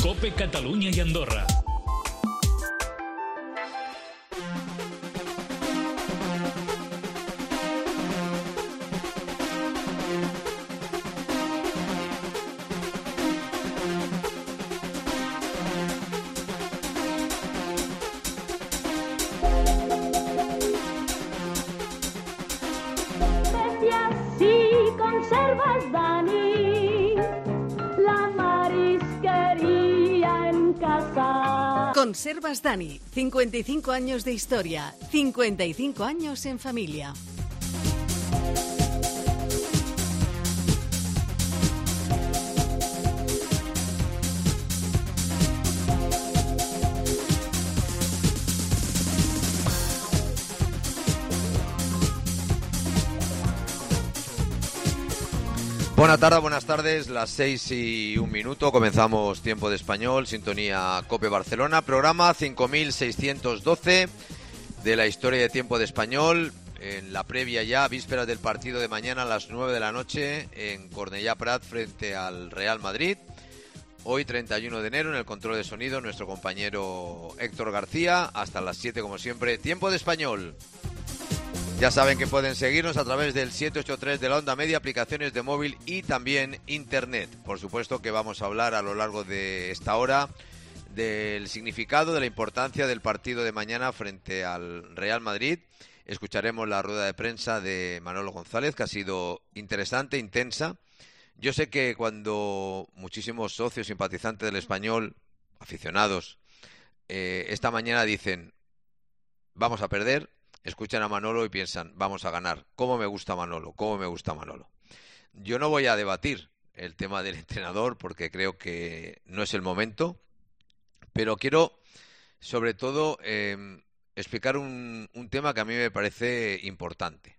COPE Catalunya i Andorra. Conservas, Dani, la marisquería en casa. Conservas Dani, 55 años de historia, 55 años en familia. Buenas tardes, las 6:01, comenzamos Tiempo de Español, sintonía COPE Barcelona, programa 5612 de la historia de Tiempo de Español, en la previa ya, vísperas del partido de mañana a las 9 de la noche en Cornellà Prat frente al Real Madrid. Hoy 31 de enero en el control de sonido nuestro compañero Héctor García, hasta las 7 como siempre, Tiempo de Español. Ya saben que pueden seguirnos a través del 783 de la onda media, aplicaciones de móvil y también internet. Por supuesto que vamos a hablar a lo largo de esta hora del significado, de la importancia del partido de mañana frente al Real Madrid. Escucharemos la rueda de prensa de Manolo González, que ha sido interesante, intensa. Yo sé que cuando muchísimos socios simpatizantes del Español, aficionados, esta mañana dicen vamos a perder, escuchan a Manolo y piensan, vamos a ganar. ¿Cómo me gusta Manolo? ¿Cómo me gusta Manolo? Yo no voy a debatir el tema del entrenador porque creo que no es el momento, pero quiero, sobre todo, explicar un tema que a mí me parece importante.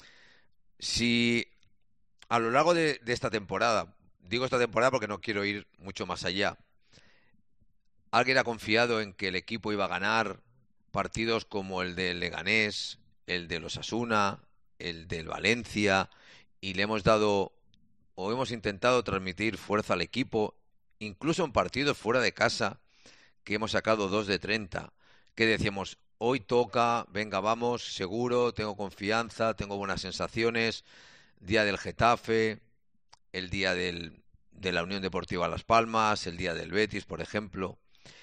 Si a lo largo de esta temporada, digo esta temporada porque no quiero ir mucho más allá, alguien ha confiado en que el equipo iba a ganar partidos como el del Leganés, el del Osasuna, el del Valencia, y le hemos dado o hemos intentado transmitir fuerza al equipo, incluso en partidos fuera de casa, que hemos sacado 2 de 30, que decíamos, hoy toca, venga, vamos, seguro, tengo confianza, tengo buenas sensaciones, día del Getafe, el día de la Unión Deportiva Las Palmas, el día del Betis, por ejemplo.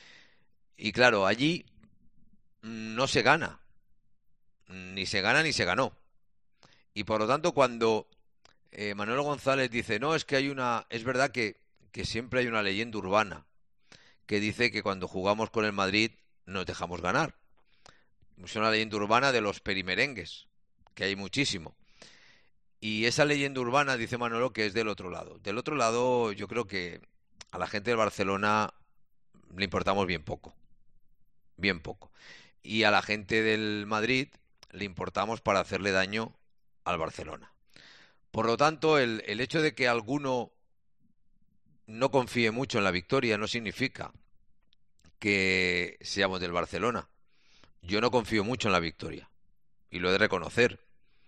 Y claro, allí no se gana, ni se gana ni se ganó. Y por lo tanto, cuando Manolo González dice, no, es que es verdad que siempre hay una leyenda urbana que dice que cuando jugamos con el Madrid nos dejamos ganar. Es una leyenda urbana de los perimerengues, que hay muchísimo. Y esa leyenda urbana, dice Manolo, que es del otro lado. Del otro lado, yo creo que a la gente del Barcelona le importamos bien poco. Bien poco. Y a la gente del Madrid le importamos para hacerle daño al Barcelona. Por lo tanto, el hecho de que alguno no confíe mucho en la victoria no significa que seamos del Barcelona. Yo no confío mucho en la victoria y lo he de reconocer.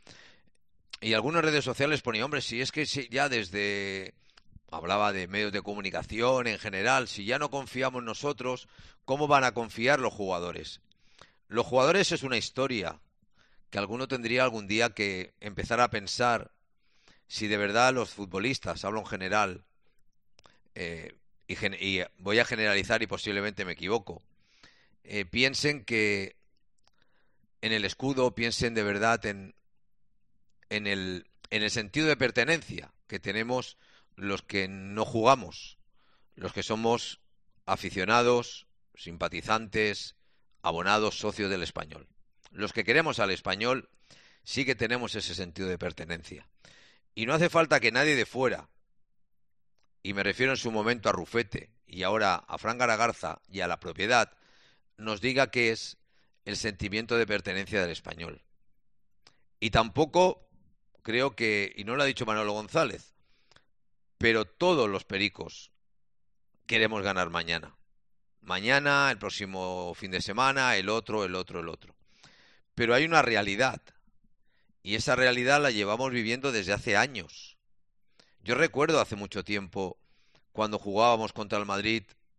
Y algunas redes sociales ponían, hombre, si es que ya desde... Hablaba de medios de comunicación en general, si ya no confiamos nosotros, ¿cómo van a confiar los jugadores? Los jugadores es una historia que alguno tendría algún día que empezar a pensar si de verdad los futbolistas, hablo en general, y voy a generalizar y posiblemente me equivoco, piensen que en el escudo, piensen de verdad en el sentido de pertenencia que tenemos los que no jugamos, los que somos aficionados, simpatizantes, abonados, socios del Español. Los que queremos al Español sí que tenemos ese sentido de pertenencia. Y no hace falta que nadie de fuera, y me refiero en su momento a Rufete y ahora a Fran Garagarza y a la propiedad, nos diga qué es el sentimiento de pertenencia del Español. Y tampoco creo que, y no lo ha dicho Manolo González, pero todos los pericos queremos ganar mañana. Mañana, el próximo fin de semana, el otro. Pero hay una realidad, y esa realidad la llevamos viviendo desde hace años. Yo recuerdo hace mucho tiempo, cuando jugábamos contra el Madrid,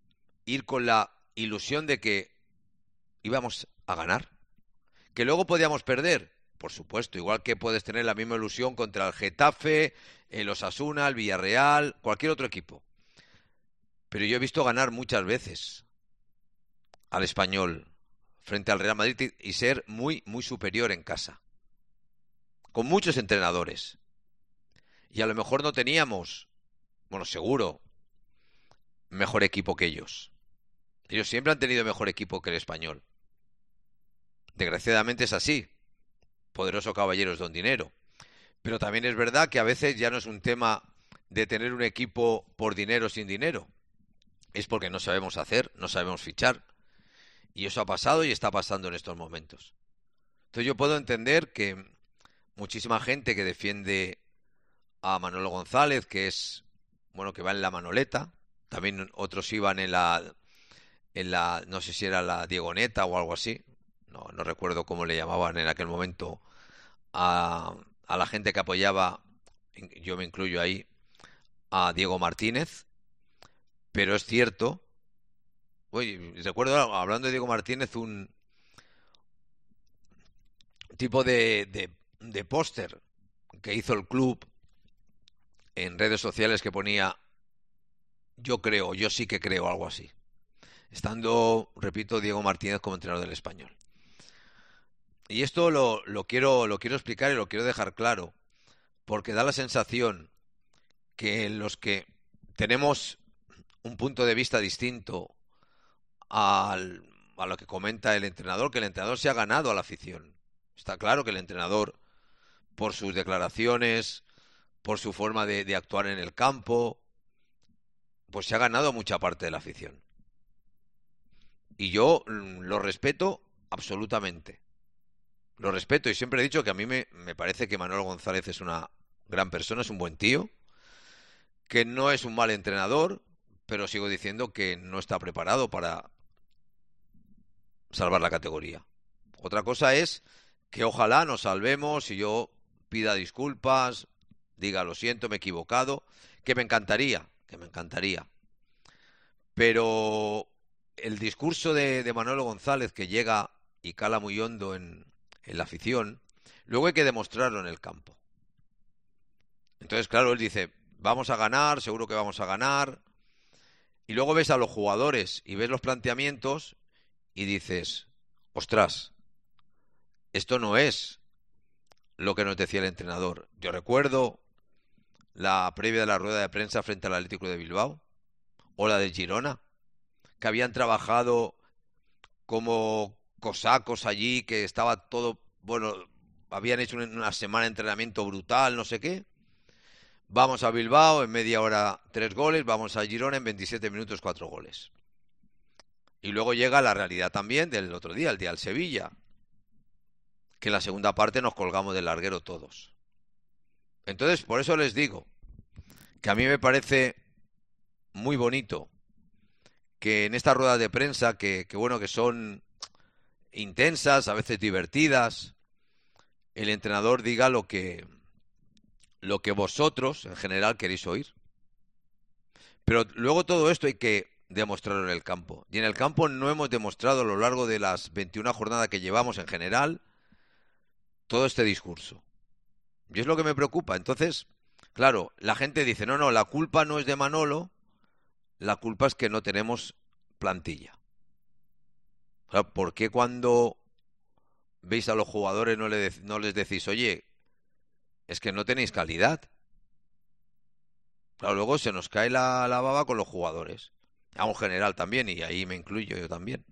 ir con la ilusión de que íbamos a ganar. ¿Que luego podíamos perder? Por supuesto, igual que puedes tener la misma ilusión contra el Getafe, el Osasuna, el Villarreal, cualquier otro equipo. Pero yo he visto ganar muchas veces al Español frente al Real Madrid y ser muy, muy superior en casa. Con muchos entrenadores. Y a lo mejor no teníamos, bueno, seguro, mejor equipo que ellos. Ellos siempre han tenido mejor equipo que el Español. Desgraciadamente es así. Poderoso caballero es don dinero. Pero también es verdad que a veces ya no es un tema de tener un equipo por dinero o sin dinero. Es porque no sabemos hacer, no sabemos fichar. Y eso ha pasado y está pasando en estos momentos. Entonces yo puedo entender que muchísima gente que defiende a Manolo González, que es, bueno, que va en la Manoleta. También otros iban en la, no sé si era la Diegoneta o algo así. No recuerdo cómo le llamaban en aquel momento a la gente que apoyaba, yo me incluyo ahí, a Diego Martínez. Pero es cierto, oye, recuerdo, hablando de Diego Martínez, un tipo de póster que hizo el club en redes sociales que ponía yo creo, yo sí que creo, algo así. Estando, repito, Diego Martínez como entrenador del Español. Y esto lo quiero explicar y lo quiero dejar claro, porque da la sensación que los que tenemos un punto de vista distinto a lo que comenta el entrenador, que el entrenador se ha ganado a la afición. Está claro que el entrenador, por sus declaraciones, por su forma de actuar en el campo, pues se ha ganado mucha parte de la afición. Y yo lo respeto absolutamente. Lo respeto y siempre he dicho que a mí me parece que Manolo González es una gran persona, es un buen tío, que no es un mal entrenador, pero sigo diciendo que no está preparado para salvar la categoría. Otra cosa es que ojalá nos salvemos y yo pida disculpas, diga lo siento, me he equivocado, que me encantaría. Pero el discurso de Manolo González, que llega y cala muy hondo en la afición, luego hay que demostrarlo en el campo. Entonces, claro, él dice, vamos a ganar, seguro que vamos a ganar. Y luego ves a los jugadores y ves los planteamientos y dices, ostras, esto no es lo que nos decía el entrenador. Yo recuerdo la previa de la rueda de prensa frente al Atlético de Bilbao o la del Girona, que habían trabajado como cosacos allí, que estaba todo, bueno, habían hecho una semana de entrenamiento brutal, no sé qué. Vamos a Bilbao, en media hora 3 goles, vamos a Girona, en 27 minutos 4 goles. Y luego llega la realidad también del otro día, el día del Sevilla, que en la segunda parte nos colgamos del larguero todos. Entonces, por eso les digo que a mí me parece muy bonito que en estas ruedas de prensa, que bueno, que son intensas, a veces divertidas, el entrenador diga lo que vosotros, en general, queréis oír. Pero luego todo esto hay que demostrarlo en el campo. Y en el campo no hemos demostrado a lo largo de las 21 jornadas que llevamos en general todo este discurso. Y es lo que me preocupa. Entonces, claro, la gente dice, no, la culpa no es de Manolo, la culpa es que no tenemos plantilla. Claro, ¿por qué cuando veis a los jugadores no les decís, oye, es que no tenéis calidad? Claro, luego se nos cae la baba con los jugadores. A un general también, y ahí me incluyo yo también.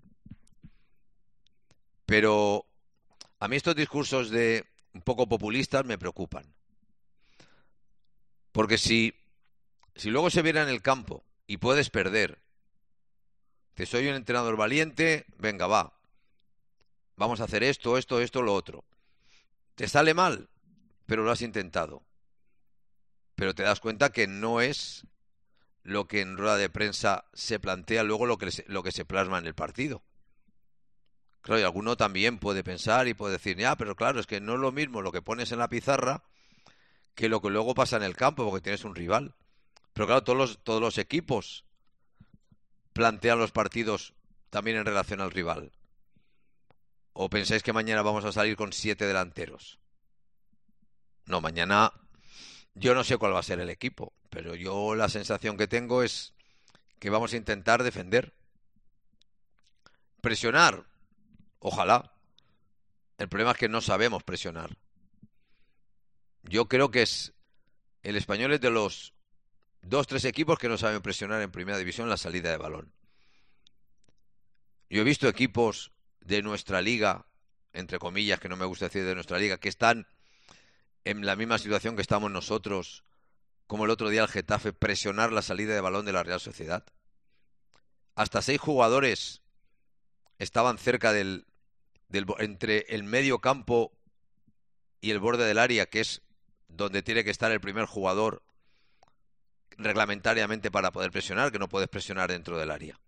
Pero a mí estos discursos de un poco populistas me preocupan. Porque si luego se viera en el campo y puedes perder, que soy un entrenador valiente, venga, va. Vamos a hacer esto, lo otro. Te sale mal, pero lo has intentado. Pero te das cuenta que no es lo que en rueda de prensa se plantea luego lo que se plasma en el partido. Claro, y alguno también puede pensar y puede decir, ya, pero claro, es que no es lo mismo lo que pones en la pizarra que lo que luego pasa en el campo, porque tienes un rival. Pero claro, todos los equipos plantean los partidos también en relación al rival? ¿O pensáis que mañana vamos a salir con 7 delanteros? No, mañana yo no sé cuál va a ser el equipo, pero yo la sensación que tengo es que vamos a intentar defender. Presionar, ojalá. El problema es que no sabemos presionar. Yo creo que el Español es de los 2-3 equipos que no saben presionar en primera división la salida de balón. Yo he visto equipos de nuestra liga, entre comillas, que no me gusta decir de nuestra liga, que están en la misma situación que estamos nosotros, como el otro día el Getafe, presionar la salida de balón de la Real Sociedad. Hasta 6 jugadores estaban cerca entre el medio campo y el borde del área, que es donde tiene que estar el primer jugador reglamentariamente para poder presionar, que no puedes presionar dentro del área.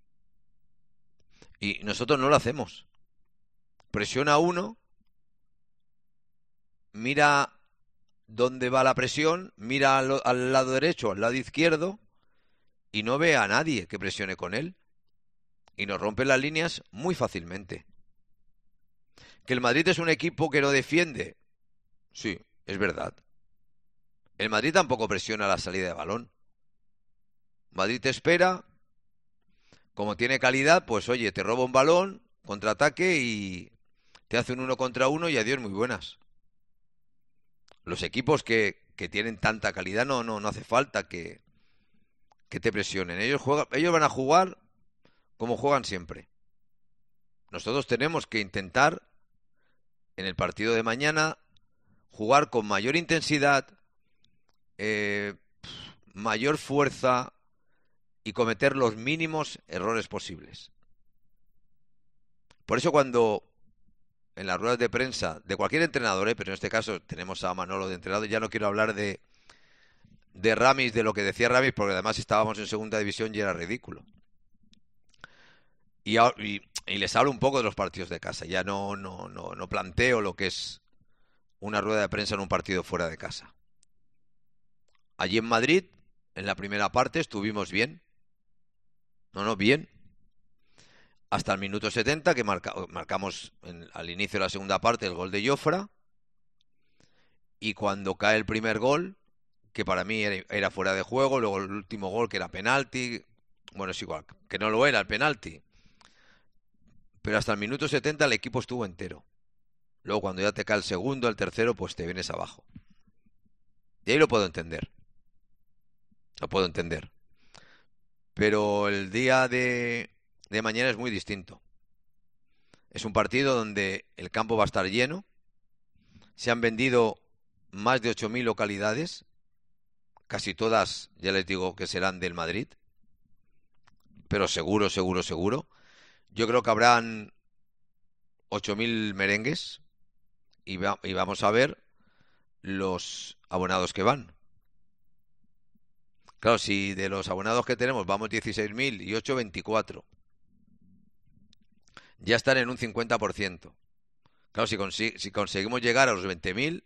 Y nosotros no lo hacemos. Presiona uno, mira dónde va la presión, mira al lado derecho, al lado izquierdo, y no ve a nadie que presione con él. Y nos rompen las líneas muy fácilmente. ¿Que el Madrid es un equipo que no defiende? Sí, es verdad. El Madrid tampoco presiona la salida de balón. Madrid te espera, como tiene calidad, pues oye, te roba un balón, contraataque y te hace un 1 contra 1 y adiós, muy buenas. Los equipos que tienen tanta calidad no hace falta que te presionen. Ellos van a jugar como juegan siempre. Nosotros tenemos que intentar, en el partido de mañana, jugar con mayor intensidad, mayor fuerza y cometer los mínimos errores posibles. Por eso cuando en las ruedas de prensa de cualquier entrenador, pero en este caso tenemos a Manolo de entrenador, ya no quiero hablar de Ramis, de lo que decía Ramis, porque además estábamos en segunda división y era ridículo. Y les hablo un poco de los partidos de casa, ya no planteo lo que es una rueda de prensa en un partido fuera de casa. Allí en Madrid, en la primera parte, estuvimos bien. Bien. Hasta el minuto 70, que marcamos al inicio de la segunda parte el gol de Jofra. Y cuando cae el primer gol, que para mí era fuera de juego, luego el último gol que era penalti. Bueno, es igual, que no lo era el penalti. Pero hasta el minuto 70 el equipo estuvo entero. Luego cuando ya te cae el segundo, el tercero, pues te vienes abajo. Y ahí lo puedo entender. Lo puedo entender. Pero el día de mañana es muy distinto. Es un partido donde el campo va a estar lleno. Se han vendido más de 8.000 localidades. Casi todas, ya les digo, que serán del Madrid. Pero seguro. Yo creo que habrán 8.000 merengues y vamos a ver los abonados que van. Claro, si de los abonados que tenemos vamos 16.000 y 8, 24. Ya están en un 50%. Claro, si conseguimos llegar a los 20.000,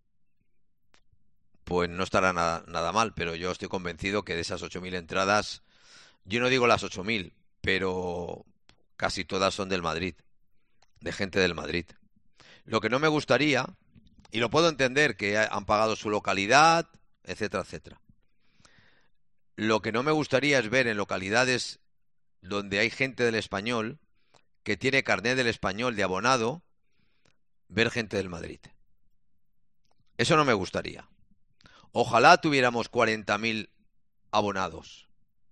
pues no estará nada mal, pero yo estoy convencido que de esas 8.000 entradas, yo no digo las 8.000, pero casi todas son del Madrid, de gente del Madrid. Lo que no me gustaría, y lo puedo entender, que han pagado su localidad, etcétera, etcétera. Lo que no me gustaría es ver en localidades donde hay gente del Español, que tiene carnet del Español de abonado, ver gente del Madrid. Eso no me gustaría. Ojalá tuviéramos 40.000 abonados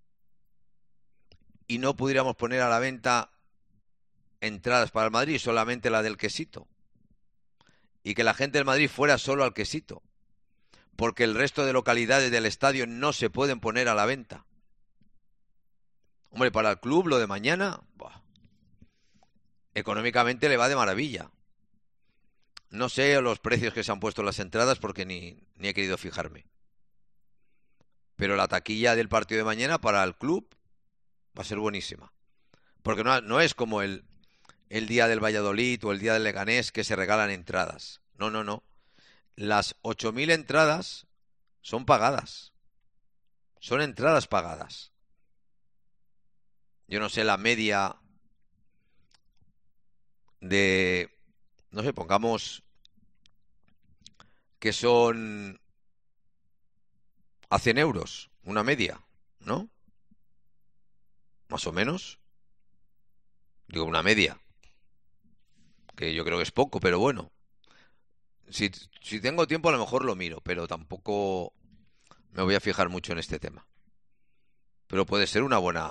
y no pudiéramos poner a la venta entradas para el Madrid, solamente la del Quesito. Y que la gente del Madrid fuera solo al Quesito. Porque el resto de localidades del estadio no se pueden poner a la venta. Hombre, para el club lo de mañana, económicamente le va de maravilla. No sé los precios que se han puesto en las entradas porque ni he querido fijarme. Pero la taquilla del partido de mañana para el club va a ser buenísima. Porque no es como el día del Valladolid o el día del Leganés que se regalan entradas. No. Las 8.000 entradas son pagadas. Son entradas pagadas. yo no sé, la media de, no sé, pongamos que son a 100 euros, una media, ¿no? Más o menos. Digo, una media, que yo creo que es poco, pero bueno. Si tengo tiempo a lo mejor lo miro, pero tampoco me voy a fijar mucho en este tema. Pero puede ser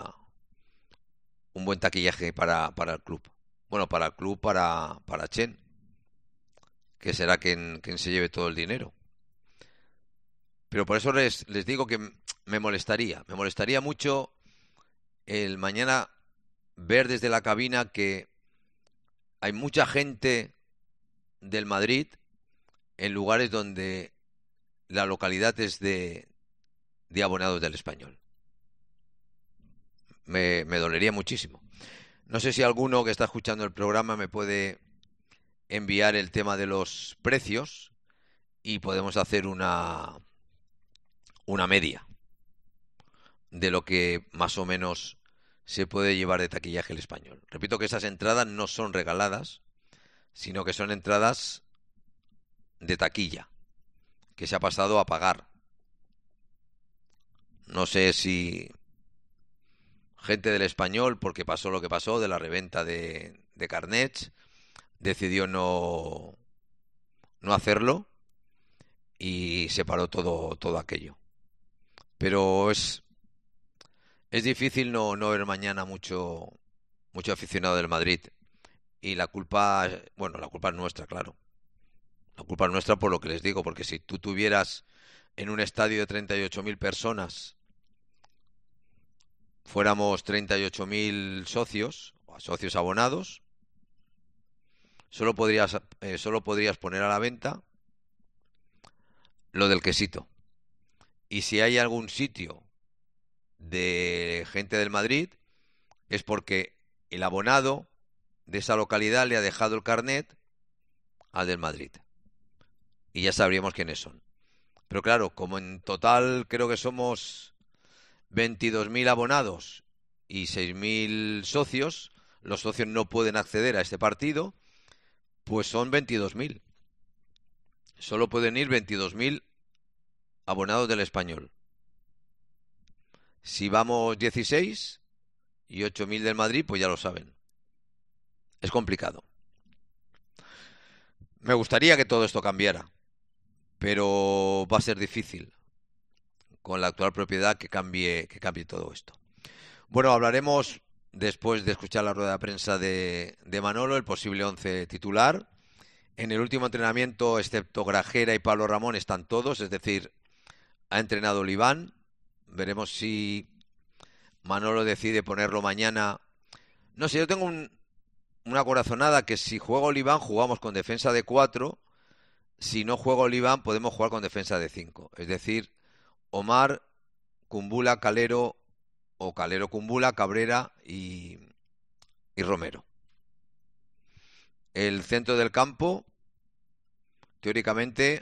un buen taquillaje para el club. Bueno, para el club, para Chen, que será quien se lleve todo el dinero. Pero por eso les digo que me molestaría mucho el mañana ver desde la cabina que hay mucha gente del Madrid en lugares donde la localidad es de abonados del Español. Me dolería muchísimo. No sé si alguno que está escuchando el programa me puede enviar el tema de los precios y podemos hacer una media de lo que más o menos se puede llevar de taquillaje el Español. Repito que esas entradas no son regaladas, sino que son entradas de taquilla, que se ha pasado a pagar. No sé si gente del Español, porque pasó lo que pasó de la reventa de carnets, decidió no hacerlo y se paró todo aquello. Pero es difícil no ver mañana mucho aficionado del Madrid. Y la culpa es nuestra, claro. La culpa es nuestra por lo que les digo, porque si tú tuvieras en un estadio de 38.000 personas, fuéramos 38.000 socios abonados, solo podrías poner a la venta lo del quesito. Y si hay algún sitio de gente del Madrid, es porque el abonado de esa localidad le ha dejado el carnet al del Madrid. Y ya sabríamos quiénes son. Pero claro, como en total creo que somos 22.000 abonados y 6.000 socios, los socios no pueden acceder a este partido, pues son 22.000. Solo pueden ir 22.000 abonados del Español. Si vamos 16 y 8.000 del Madrid, pues ya lo saben. Es complicado. Me gustaría que todo esto cambiara, pero va a ser difícil con la actual propiedad que cambie todo esto. Bueno, hablaremos después de escuchar la rueda de prensa de Manolo, el posible 11 titular. En el último entrenamiento, excepto Grajera y Pablo Ramón, están todos, es decir, ha entrenado Oliván. Veremos si Manolo decide ponerlo mañana. No sé, yo tengo una corazonada que si juega Oliván jugamos con defensa de 4. Si no juega Oliván podemos jugar con defensa de 5. Es decir, Omar, Kumbula, Calero o Calero, Kumbula, Cabrera y Romero. El centro del campo, teóricamente,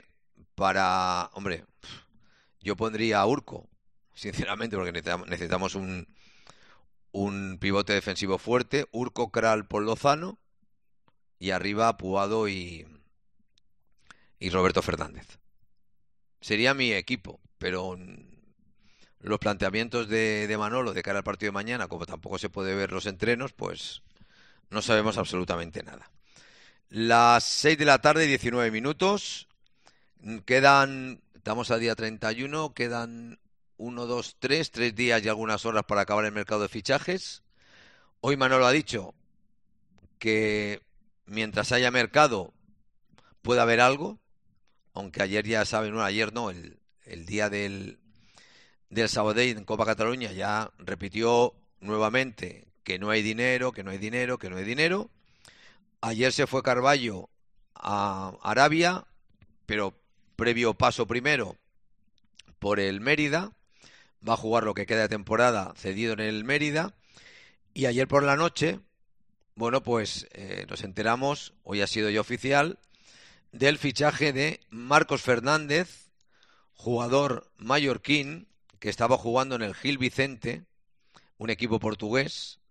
yo pondría a Urco, sinceramente, porque necesitamos un pivote defensivo fuerte. Urco, Kral, Paul Lozano y arriba Puado y Roberto Fernández. Sería mi equipo, pero los planteamientos de Manolo de cara al partido de mañana, como tampoco se puede ver los entrenos, pues no sabemos absolutamente nada. Las 6 de la tarde, 19 minutos. Estamos a día 31, quedan 1, 2, 3 días y algunas horas para acabar el mercado de fichajes. Hoy Manolo ha dicho que mientras haya mercado puede haber algo, aunque ayer ya saben, no, ayer no, el día del Sabadell en Copa Cataluña ya repitió nuevamente que no hay dinero, que no hay dinero, que no hay dinero. Ayer se fue Carballo a Arabia, pero previo paso primero por el Mérida. Va a jugar lo que queda de temporada cedido en el Mérida. Y ayer por la noche, bueno, pues nos enteramos, hoy ha sido ya oficial, del fichaje de Marcos Fernández, jugador mallorquín que estaba jugando en el Gil Vicente, un equipo portugués,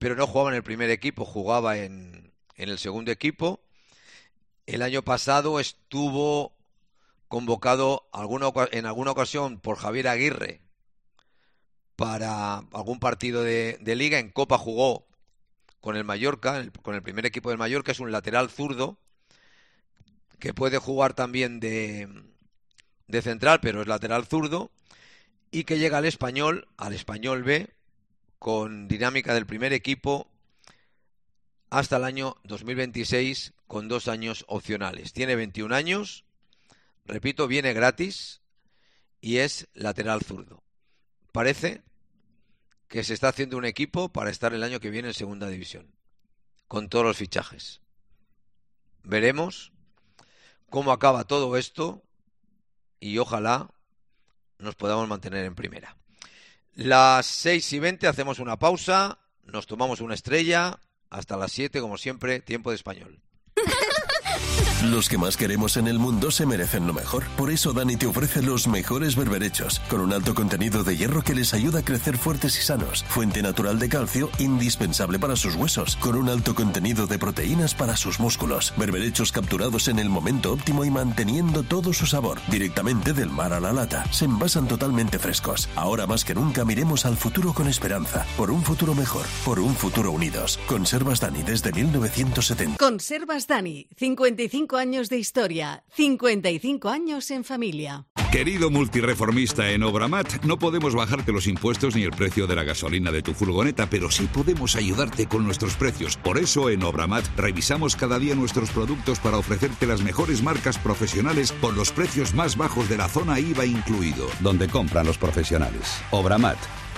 pero no jugaba en el primer equipo, jugaba en el segundo equipo. El año pasado estuvo convocado en alguna ocasión por Javier Aguirre para algún partido de liga. En Copa jugó con el Mallorca, con el primer equipo del Mallorca. Es un lateral zurdo que puede jugar también de central, pero es lateral zurdo, y que llega al Español B, con dinámica del primer equipo hasta el año 2026, con 2 años opcionales. Tiene 21 años, repito, viene gratis y es lateral zurdo. Parece que se está haciendo un equipo para estar el año que viene en segunda división, con todos los fichajes. Veremos cómo acaba todo esto y ojalá nos podamos mantener en primera. Las 6:20, hacemos una pausa, nos tomamos una estrella. Hasta las 7, como siempre, tiempo de español. Los que más queremos en el mundo se merecen lo mejor. Por eso Dani te ofrece los mejores berberechos, con un alto contenido de hierro que les ayuda a crecer fuertes y sanos. Fuente natural de calcio, indispensable para sus huesos, con un alto contenido de proteínas para sus músculos. Berberechos capturados en el momento óptimo y manteniendo todo su sabor. Directamente del mar a la lata. Se envasan totalmente frescos. Ahora más que nunca miremos al futuro con esperanza. Por un futuro mejor. Por un futuro unidos. Conservas Dani desde 1970. Conservas Dani, 55 años de historia, 55 años en familia. Querido multireformista en Obramat, no podemos bajarte los impuestos ni el precio de la gasolina de tu furgoneta, pero sí podemos ayudarte con nuestros precios. Por eso en Obramat revisamos cada día nuestros productos para ofrecerte las mejores marcas profesionales con los precios más bajos de la zona IVA incluido. Donde compran los profesionales. Obramat.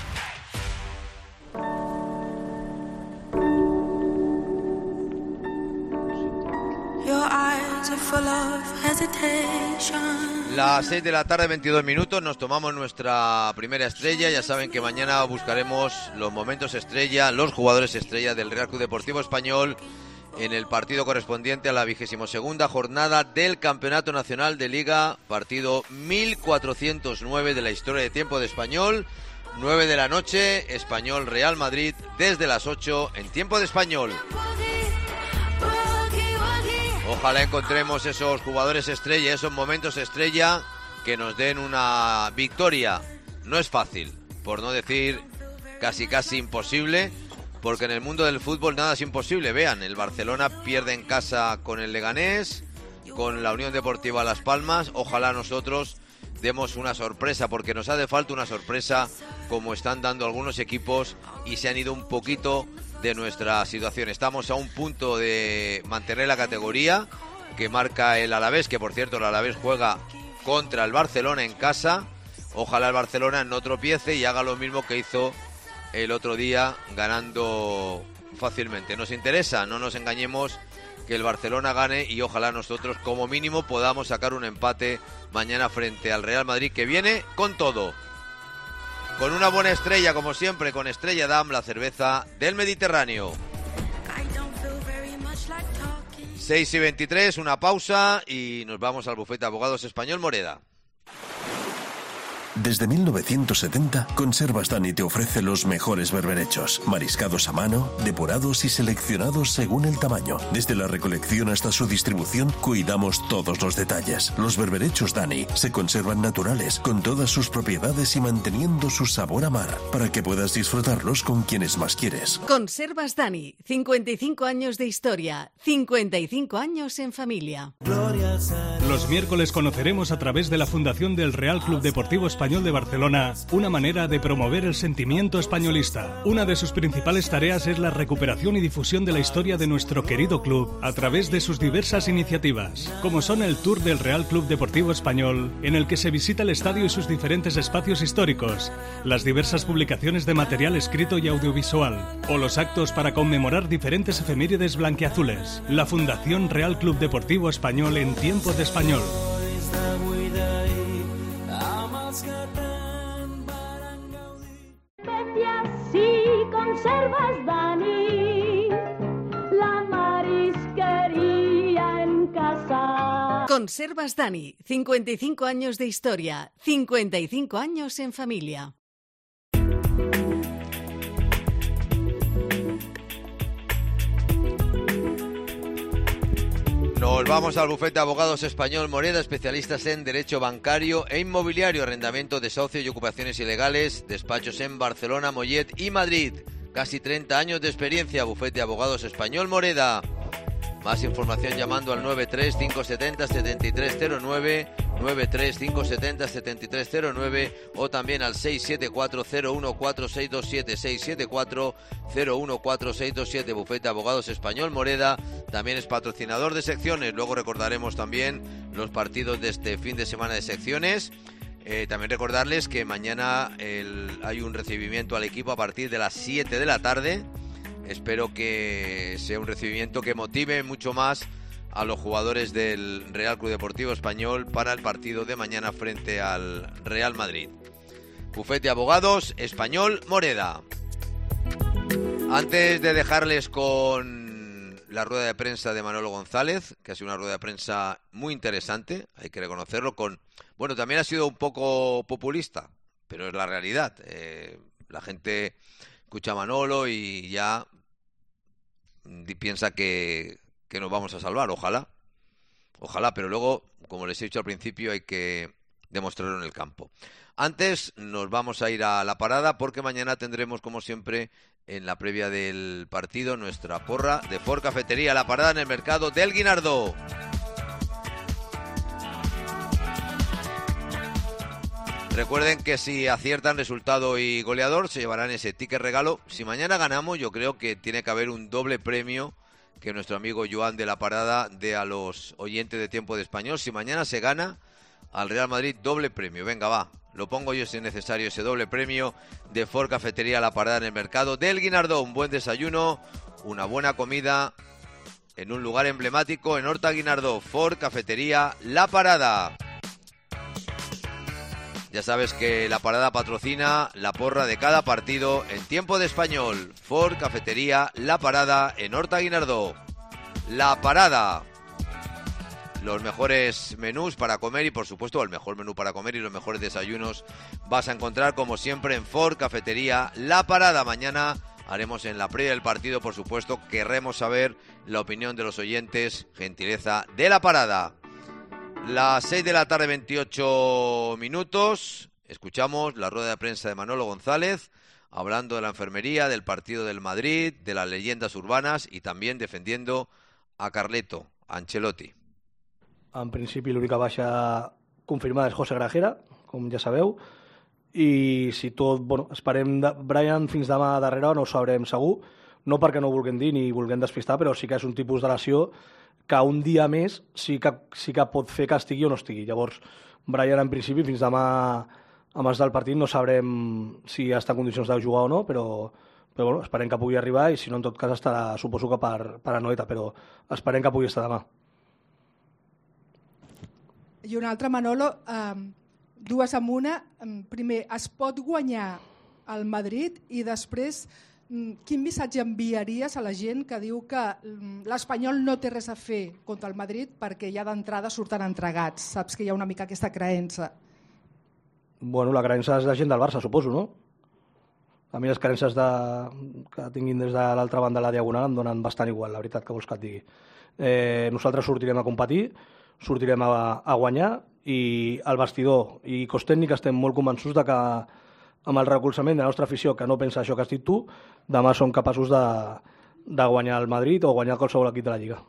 Las 6 de la tarde, 22 minutos, nos tomamos nuestra primera estrella. Ya saben que mañana buscaremos los momentos estrella, los jugadores estrella del Real Club Deportivo Español en el partido correspondiente a la 22ª jornada del Campeonato Nacional de Liga, partido 1409 de la historia de tiempo de Español. 9 de la noche, Español Real Madrid, desde las 8 en tiempo de Español. Ojalá encontremos esos jugadores estrella, esos momentos estrella que nos den una victoria. No es fácil, por no decir casi imposible, porque en el mundo del fútbol nada es imposible. Vean, el Barcelona pierde en casa con el Leganés, con la Unión Deportiva Las Palmas. Ojalá nosotros demos una sorpresa, porque nos hace falta una sorpresa, como están dando algunos equipos y se han ido un poquito de nuestra situación. Estamos a un punto de mantener la categoría que marca el Alavés, que por cierto el Alavés juega contra el Barcelona en casa. Ojalá el Barcelona no tropiece y haga lo mismo que hizo el otro día, ganando fácilmente. Nos interesa, no nos engañemos, que el Barcelona gane y ojalá nosotros como mínimo podamos sacar un empate mañana frente al Real Madrid, que viene con todo. Con una buena estrella, como siempre, con Estrella Damm, la cerveza del Mediterráneo. 6:23, una pausa y nos vamos al bufete de abogados Español Moreda. Desde 1970, Conservas Dani te ofrece los mejores berberechos, mariscados a mano, depurados y seleccionados según el tamaño. Desde la recolección hasta su distribución, cuidamos todos los detalles. Los berberechos Dani se conservan naturales, con todas sus propiedades y manteniendo su sabor a mar, para que puedas disfrutarlos con quienes más quieres. Conservas Dani, 55 años de historia, 55 años en familia. Los miércoles conoceremos a través de la Fundación del Real Club Deportivo Español de Barcelona una manera de promover el sentimiento españolista. Una de sus principales tareas es la recuperación y difusión de la historia de nuestro querido club a través de sus diversas iniciativas, como son el Tour del Real Club Deportivo Español, en el que se visita el estadio y sus diferentes espacios históricos, las diversas publicaciones de material escrito y audiovisual, o los actos para conmemorar diferentes efemérides blanquiazules. La Fundación Real Club Deportivo Español en tiempo de español. Si conservas Dani, la marisquería en casa. Conservas Dani, 55 años de historia, 55 años en familia. Nos vamos al bufete de abogados Español Moreda, especialistas en derecho bancario e inmobiliario, arrendamiento, desahucio y ocupaciones ilegales, despachos en Barcelona, Mollet y Madrid. Casi 30 años de experiencia, bufete de abogados Español Moreda. Más información llamando al 93-570-7309, 93-570-7309 o también al 674-014-627, 674-014-627, bufete de abogados Español Moreda. También es patrocinador de secciones. Luego recordaremos también los partidos de este fin de semana de secciones. También recordarles que mañana hay un recibimiento al equipo a partir de las 7 de la tarde. Espero que sea un recibimiento que motive mucho más a los jugadores del Real Club Deportivo Español para el partido de mañana frente al Real Madrid. Bufete de abogados Español Moreda. Antes de dejarles con la rueda de prensa de Manolo González, que ha sido una rueda de prensa muy interesante, hay que reconocerlo, bueno, también ha sido un poco populista, pero es la realidad. La gente escucha a Manolo y ya piensa que nos vamos a salvar. Ojalá, pero luego, como les he dicho al principio, hay que demostrarlo en el campo. Antes nos vamos a ir a la parada porque mañana tendremos, como siempre, en la previa del partido, nuestra porra de Ford Cafetería, la parada en el mercado del Guinardó. Recuerden que si aciertan resultado y goleador se llevarán ese ticket regalo. Si mañana ganamos, yo creo que tiene que haber un doble premio que nuestro amigo Joan de la Parada dé a los oyentes de Tiempo de Español. Si mañana se gana al Real Madrid, doble premio. Venga, va, lo pongo yo si es necesario, ese doble premio de Ford Cafetería La Parada en el mercado del Guinardó. Un buen desayuno, una buena comida en un lugar emblemático en Horta Guinardó. Ford Cafetería La Parada. Ya sabes que La Parada patrocina la porra de cada partido en Tiempo de Español. Ford Cafetería La Parada en Horta Guinardó. La Parada. Los mejores menús para comer y, por supuesto, el mejor menú para comer y los mejores desayunos vas a encontrar, como siempre, en Ford Cafetería La Parada. Mañana haremos en la previa del partido, por supuesto, querremos saber la opinión de los oyentes. Gentileza de La Parada. Las 6 de la tarde, 28 minutos. Escuchamos la rueda de prensa de Manolo González, hablando de la enfermería, del partido del Madrid, de las leyendas urbanas y también defendiendo a Carleto, a Ancelotti. En principi l'única baixa confirmada és José Grajera, com ja sabeu, i si tot, bueno, esperem Brian fins demà a darrere, no ho sabrem segur, no perquè no ho vulguem dir ni vulguem despistar, però sí que és un tipus de lesió que un dia més sí que pot fer que estigui o no estigui. Llavors, Brian, en principi, fins demà abans del partit no sabrem si està en condicions de jugar o no, però bueno, esperem que pugui arribar i si no, en tot cas, estarà, suposo que per Anoeta, però esperem que pugui estar demà. I una altra, Manolo, dues amb una. Primer, es pot guanyar al Madrid i després quin missatge enviaries a la gent que diu que l'Espanyol no té res a fer contra el Madrid perquè ja d'entrada surten entregats? Saps que hi ha una mica aquesta creença. Bueno, la creença és la gent del Barça, suposo, no? A mi les creences que tinguin des de l'altra banda de la diagonal em donen bastant igual, la veritat, que vols que et digui. Nosaltres sortirem a competir, sortirem a guanyar i el vestidor i cos tècnic estem molt convençuts de que amb el recolzament de la nostra afició, que no pensa això que has dit tu, demà som capaços de guanyar el Madrid o guanyar qualsevol equip de la Lliga.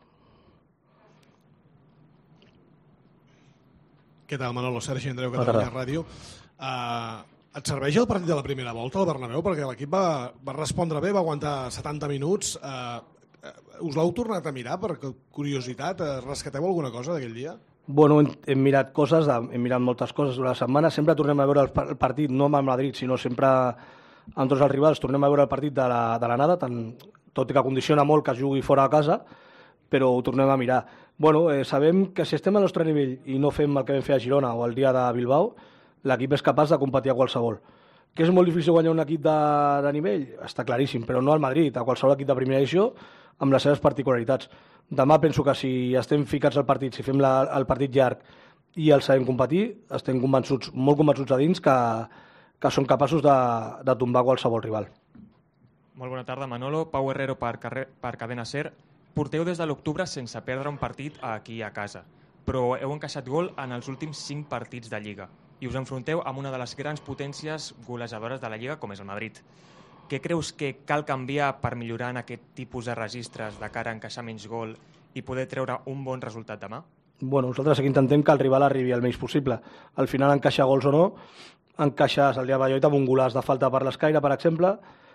Què tal, Manolo? Sergi Andreu, Catalunya Ràdio. Et serveix el partit de la primera volta al Bernabéu? Perquè l'equip va respondre bé, va aguantar 70 minuts. Us l'heu tornat a mirar per curiositat? Rescateu alguna cosa d'aquell dia? Bueno, hem mirat coses, hem mirat moltes coses durant la setmana. Sempre tornem a veure el partit, no amb el Madrid, sinó sempre amb tots els rivals. Tornem a veure el partit de la nada, tot i que condiciona molt que es jugui fora de casa, però ho tornem a mirar. Bueno, sabem que si estem al nostre nivell i no fem el que vam fer a Girona o el dia de Bilbao, l'equip és capaç de competir a qualsevol. Que és molt difícil guanyar un equip de nivell? Està claríssim, però no al Madrid, a qualsevol equip de primera edició, amb les seves particularitats. Demà penso que si estem ficats al partit, si fem el partit llarg i el sabem competir, estem convençuts, molt convençuts a dins que són capaços de tombar qualsevol rival. Molt bona tarda, Manolo. Pau Herrero per Cadena SER. porteu des de l'octubre sense perdre un partit aquí a casa, però heu encaixat gol en els últims 5 partits de Lliga i us enfronteu amb una de les grans potències golejadores de la Lliga, com és el Madrid. Què creus que cal canviar per millorar en aquest tipus de registres de cara a encaixar menys gol i poder treure un bon resultat demà? Bueno, nosaltres aquí intentem que el rival arribi el menys possible. Al final, encaixar gols o no, encaixes el dia de Valladolid amb un golaç de falta per l'Escaire, per exemple,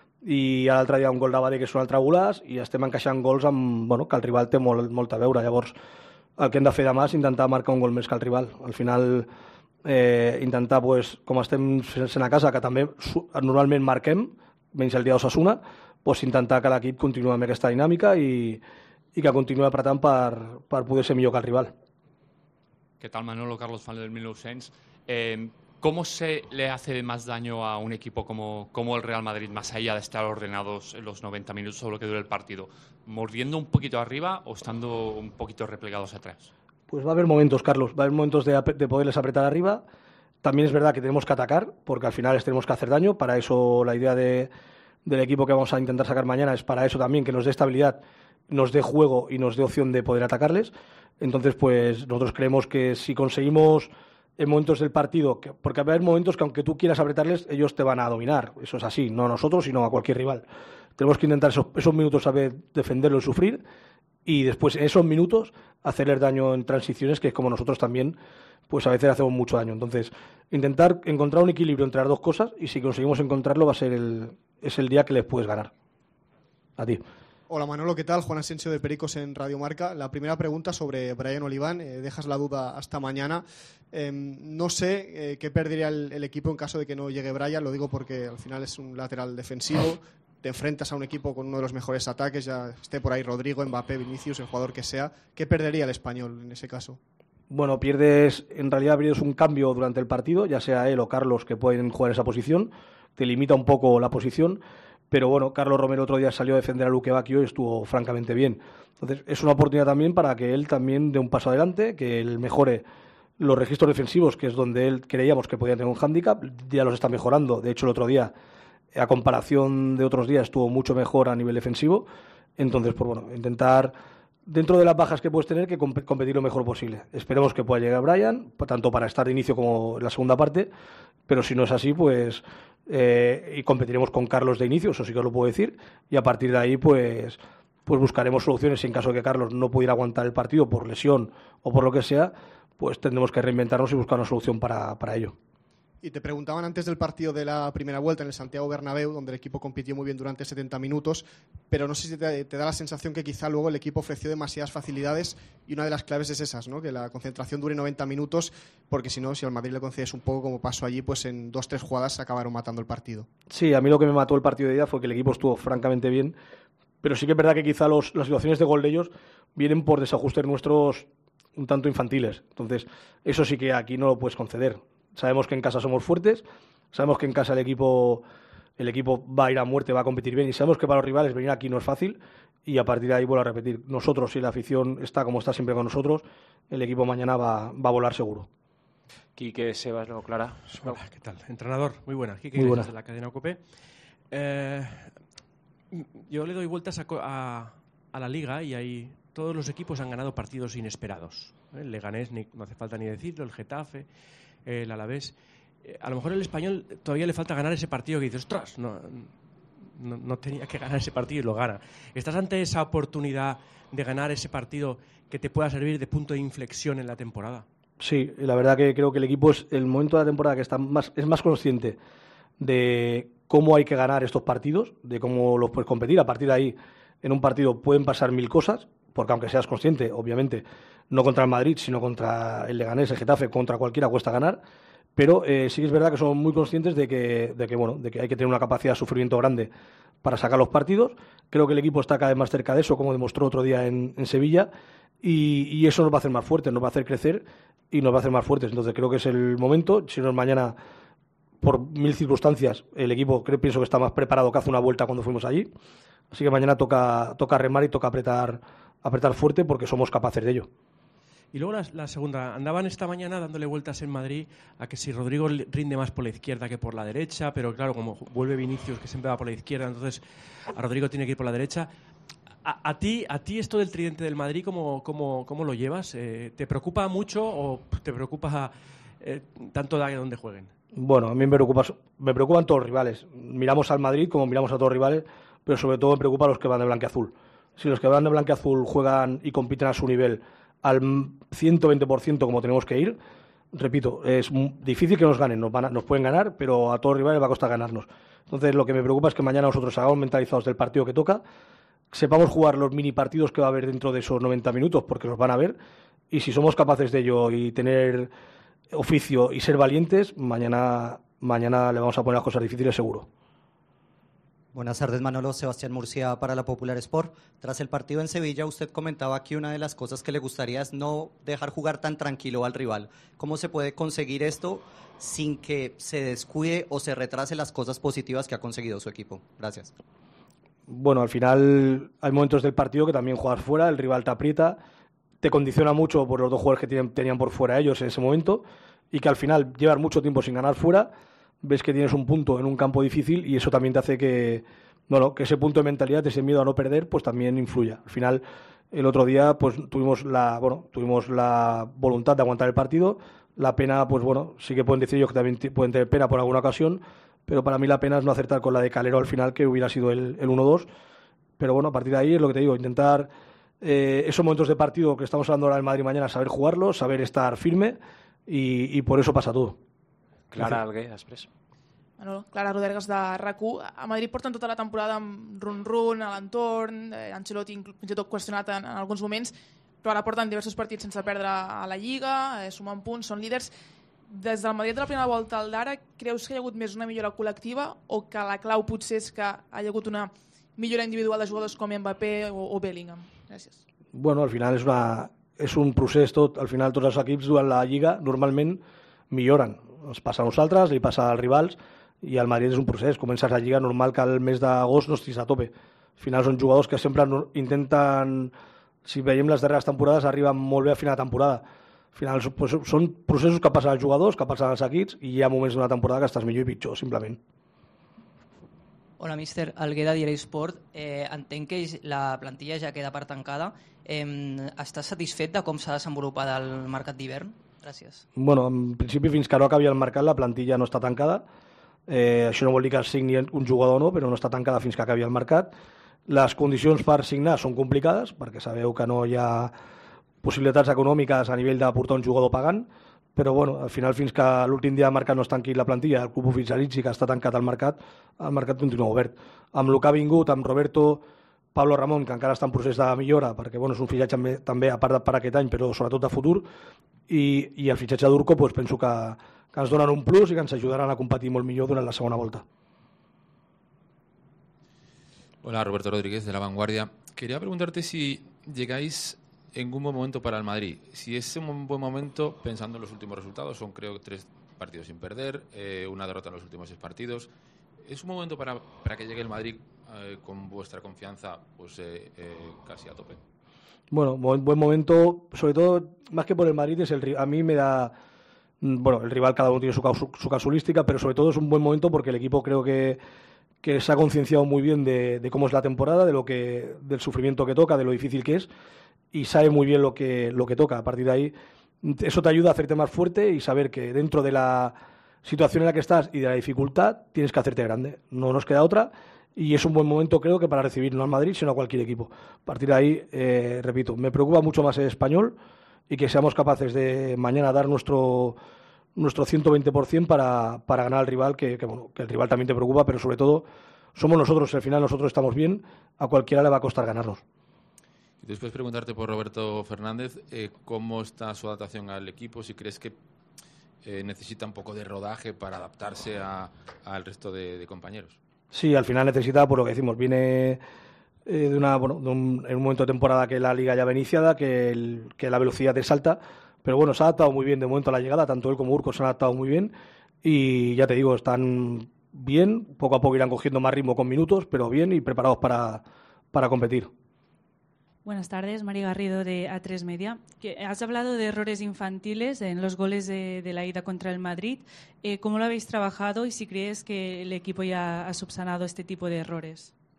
i l'altre dia un gol de Bade, que és un altre golaç, i estem encaixant gols amb, bueno, que el rival té molt a veure. Llavors, el que hem de fer demà és intentar marcar un gol més que el rival. Al final, intentar, pues, com estem sent a casa, que també normalment marquem, menys el dia d'Osasuna, pues, intentar que l'equip continuï amb aquesta dinàmica i que continuï apretant per poder ser millor que el rival. ¿Qué tal, Manolo? Carlos Fan del 1900. ¿Cómo se le hace más daño a un equipo como el Real Madrid, más allá de estar ordenados en los 90 minutos o lo que dure el partido? ¿Mordiendo un poquito arriba o estando un poquito replegados atrás? Pues va a haber momentos, Carlos. Va a haber momentos de poderles apretar arriba. También es verdad que tenemos que atacar, porque al final les tenemos que hacer daño. Para eso la idea del equipo que vamos a intentar sacar mañana es para eso también, que nos dé estabilidad, nos dé juego y nos dé opción de poder atacarles. Entonces, pues nosotros creemos que si conseguimos en momentos del partido, porque va a haber momentos que aunque tú quieras apretarles, ellos te van a dominar. Eso es así, no a nosotros, sino a cualquier rival. Tenemos que intentar esos minutos saber defenderlo y sufrir, y después en esos minutos hacerles daño en transiciones, que es como nosotros también, pues a veces hacemos mucho daño. Entonces, intentar encontrar un equilibrio entre las dos cosas, y si conseguimos encontrarlo va a ser es el día que les puedes ganar. A ti. Hola Manolo, ¿qué tal? Juan Asensio de Pericos en Radio Marca. La primera pregunta sobre Brian Oliván, dejas la duda hasta mañana. No sé qué perdería el equipo en caso de que no llegue Brian, lo digo porque al final es un lateral defensivo, te enfrentas a un equipo con uno de los mejores ataques, ya esté por ahí Rodrigo, Mbappé, Vinicius, el jugador que sea. ¿Qué perdería el Español en ese caso? Bueno, en realidad pierdes un cambio durante el partido, ya sea él o Carlos, que pueden jugar esa posición, te limita un poco la posición. Pero bueno, Carlos Romero otro día salió a defender a Luque Bacchio y estuvo francamente bien. Entonces es una oportunidad también para que él también dé un paso adelante, que él mejore los registros defensivos, que es donde él creíamos que podía tener un hándicap. Ya los está mejorando. De hecho, el otro día, a comparación de otros días, estuvo mucho mejor a nivel defensivo. Entonces, pues bueno, intentar, dentro de las bajas que puedes tener, que competir lo mejor posible. Esperemos que pueda llegar Brian, tanto para estar de inicio como en la segunda parte, pero si no es así, pues y competiremos con Carlos de inicio, eso sí que os lo puedo decir, y a partir de ahí pues buscaremos soluciones. En caso de que Carlos no pudiera aguantar el partido por lesión o por lo que sea, pues tendremos que reinventarnos y buscar una solución para ello. Y te preguntaban antes del partido de la primera vuelta en el Santiago Bernabéu, donde el equipo compitió muy bien durante 70 minutos, pero no sé si te da la sensación que quizá luego el equipo ofreció demasiadas facilidades, y una de las claves es esas, ¿no? Que la concentración dure 90 minutos, porque si no, si al Madrid le concedes un poco como pasó allí, pues en 2-3 jugadas se acabaron matando el partido. Sí, a mí lo que me mató el partido de ida fue que el equipo estuvo francamente bien, pero sí que es verdad que quizá las situaciones de gol de ellos vienen por desajustes nuestros un tanto infantiles. Entonces, eso sí que aquí no lo puedes conceder. Sabemos que en casa somos fuertes, sabemos que en casa el equipo va a ir a muerte, va a competir bien, y sabemos que para los rivales venir aquí no es fácil, y a partir de ahí vuelvo a repetir, nosotros, si la afición está como está siempre con nosotros, el equipo mañana va a volar seguro. Quique, Sebas, luego Clara. Hola, ¿qué tal? Entrenador, muy buenas. Quique Muy buenas. De la cadena COPE. Yo le doy vueltas a la Liga, y ahí todos los equipos han ganado partidos inesperados. El Leganés, no hace falta ni decirlo, el Getafe, el Alavés. A lo mejor el Español todavía le falta ganar ese partido que dices, ostras, no tenía que ganar ese partido y lo gana. ¿Estás ante esa oportunidad de ganar ese partido que te pueda servir de punto de inflexión en la temporada? Sí, la verdad que creo que el equipo es el momento de la temporada que es más consciente de cómo hay que ganar estos partidos, de cómo los puedes competir. A partir de ahí, en un partido pueden pasar 1000 cosas, porque aunque seas consciente, obviamente, no contra el Madrid, sino contra el Leganés, el Getafe, contra cualquiera cuesta ganar, pero sí que es verdad que somos muy conscientes de que hay que tener una capacidad de sufrimiento grande para sacar los partidos. Creo que el equipo está cada vez más cerca de eso, como demostró otro día en Sevilla, y eso nos va a hacer más fuertes, nos va a hacer crecer y nos va a hacer más fuertes. Entonces creo que es el momento. Si no es mañana, por 1000 circunstancias, el equipo pienso que está más preparado que hace una vuelta cuando fuimos allí. Así que mañana toca remar y toca apretar fuerte, porque somos capaces de ello. Y luego la segunda, andaban esta mañana dándole vueltas en Madrid a que si Rodrigo rinde más por la izquierda que por la derecha, pero claro, como vuelve Vinicius, que siempre va por la izquierda, entonces a Rodrigo tiene que ir por la derecha. A ti esto del tridente del Madrid, ¿cómo lo llevas? ¿Te preocupa mucho o te preocupa tanto de dónde jueguen? Bueno, a mí me preocupan todos los rivales. Miramos al Madrid como miramos a todos los rivales, pero sobre todo me preocupa a los que van de blanquiazul. Si los que van de blanquiazul juegan y compiten a su nivel al 120% como tenemos que ir, repito, es difícil que nos ganen, nos pueden ganar, pero a todos los rivales va a costar ganarnos. Entonces lo que me preocupa es que mañana nosotros hagamos mentalizados del partido que toca, sepamos jugar los mini partidos que va a haber dentro de esos 90 minutos, porque los van a ver, y si somos capaces de ello y tener oficio y ser valientes, mañana le vamos a poner las cosas difíciles seguro. Buenas tardes, Manolo. Sebastián Murcia para la Popular Sport. Tras el partido en Sevilla, usted comentaba que una de las cosas que le gustaría es no dejar jugar tan tranquilo al rival. ¿Cómo se puede conseguir esto sin que se descuide o se retrase las cosas positivas que ha conseguido su equipo? Gracias. Bueno, al final hay momentos del partido que también juegas fuera, el rival te aprieta, te condiciona mucho por los dos jugadores que tenían por fuera ellos en ese momento, y que al final llevas mucho tiempo sin ganar fuera, ves que tienes un punto en un campo difícil y eso también te hace que ese punto de mentalidad, ese miedo a no perder, pues también influya. Al final, el otro día pues tuvimos la voluntad de aguantar el partido. La pena, pues bueno, sí que pueden decir ellos que también pueden tener pena por alguna ocasión, pero para mí la pena es no acertar con la de Calero al final, que hubiera sido el 1-2. Pero bueno, a partir de ahí es lo que te digo, intentar esos momentos de partido que estamos hablando ahora del Madrid mañana, saber jugarlos, saber estar firme y por eso pasa todo. Clara Alguer, després. Bueno, Clara Rodergas de RAC1. A Madrid porten tota la temporada amb run-run a l'entorn, Ancelotti fins i tot qüestionat en alguns moments, però ara porten diversos partits sense perdre a la Lliga, sumen punts, són líders. Des del Madrid de la primera volta al d'ara, creus que hi ha hagut més una millora col·lectiva o que la clau potser és que hi ha hagut una millora individual de jugadors com Mbappé o Bellingham? Gràcies. Bueno, al final és un procés tot. Al final tots els equips durant la Lliga normalment milloren. Ens passa a nosaltres, li passa als rivals, i al Madrid és un procés. Comences la Lliga, normal que al mes d'agost no estiguis a tope. Al final són jugadors que sempre intenten, si veiem les darreres temporades, arriben molt bé a final de temporada. Al final són processos que passen als jugadors, que passen als equips, i hi ha moments d'una temporada que estàs millor i pitjor, simplement. Hola, míster. Alguer de Diari Esport. Entenc que la plantilla ja queda per tancada. Estàs satisfet de com s'ha desenvolupat el mercat d'hivern? Gràcies. Bueno, en principi, fins que no acabi el mercat, la plantilla no està tancada. Això no vol dir que es signi un jugador o no, però no està tancada fins que acabi el mercat. Les condicions per signar són complicades, perquè sabeu que no hi ha possibilitats econòmiques a nivell de portar un jugador pagant, però bueno, al final, fins que l'últim dia de mercat no es tanqui la plantilla, el club oficialitzi que està tancat el mercat continua obert. Amb el que ha vingut, amb Roberto, Pablo Ramón, que encara està en procés de millora, perquè bueno, és un fitxatge també a part per aquest any, però sobretot de futur, i el fitxatge d'Urco pues, penso que ens donen un plus i que ens ajudaran a competir molt millor durant la segona volta. Hola, Roberto Rodríguez de La Vanguardia. Quería preguntarte si llegáis en un buen momento para el Madrid. Si es un buen momento, pensando en los últimos resultados, son creo 3 partidos sin perder, una derrota en los últimos 6 partidos. ¿Es un momento para que llegue el Madrid con vuestra confianza pues casi a tope? Bueno, buen momento, sobre todo, más que por el Madrid, a mí me da... Bueno, el rival cada uno tiene su casuística, pero sobre todo es un buen momento porque el equipo creo que se ha concienciado muy bien de cómo es la temporada, del sufrimiento que toca, de lo difícil que es, y sabe muy bien lo que toca. A partir de ahí, eso te ayuda a hacerte más fuerte y saber que dentro de la situación en la que estás y de la dificultad tienes que hacerte grande. No nos queda otra. Y es un buen momento, creo, que para recibir no al Madrid, sino a cualquier equipo. A partir de ahí, repito, me preocupa mucho más el Español y que seamos capaces de mañana dar nuestro 120% para ganar al rival, que el rival también te preocupa, pero sobre todo somos nosotros. Al final nosotros estamos bien, a cualquiera le va a costar ganarnos. Y después preguntarte por Roberto Fernández, ¿cómo está su adaptación al equipo? Si crees que necesita un poco de rodaje para adaptarse al resto de compañeros. Sí, al final necesita, por lo que decimos, viene en un momento de temporada que la Liga ya va iniciada, que la velocidad es alta, pero bueno, se ha adaptado muy bien de momento a la llegada, tanto él como Urco se han adaptado muy bien y ya te digo, están bien, poco a poco irán cogiendo más ritmo con minutos, pero bien y preparados para competir. Buenas tardes, María Garrido de A3 Media. Has hablado de errores infantiles en los goles de la ida contra el Madrid. ¿Cómo lo habéis trabajado y si crees que el equipo ya ha subsanado este tipo de errores?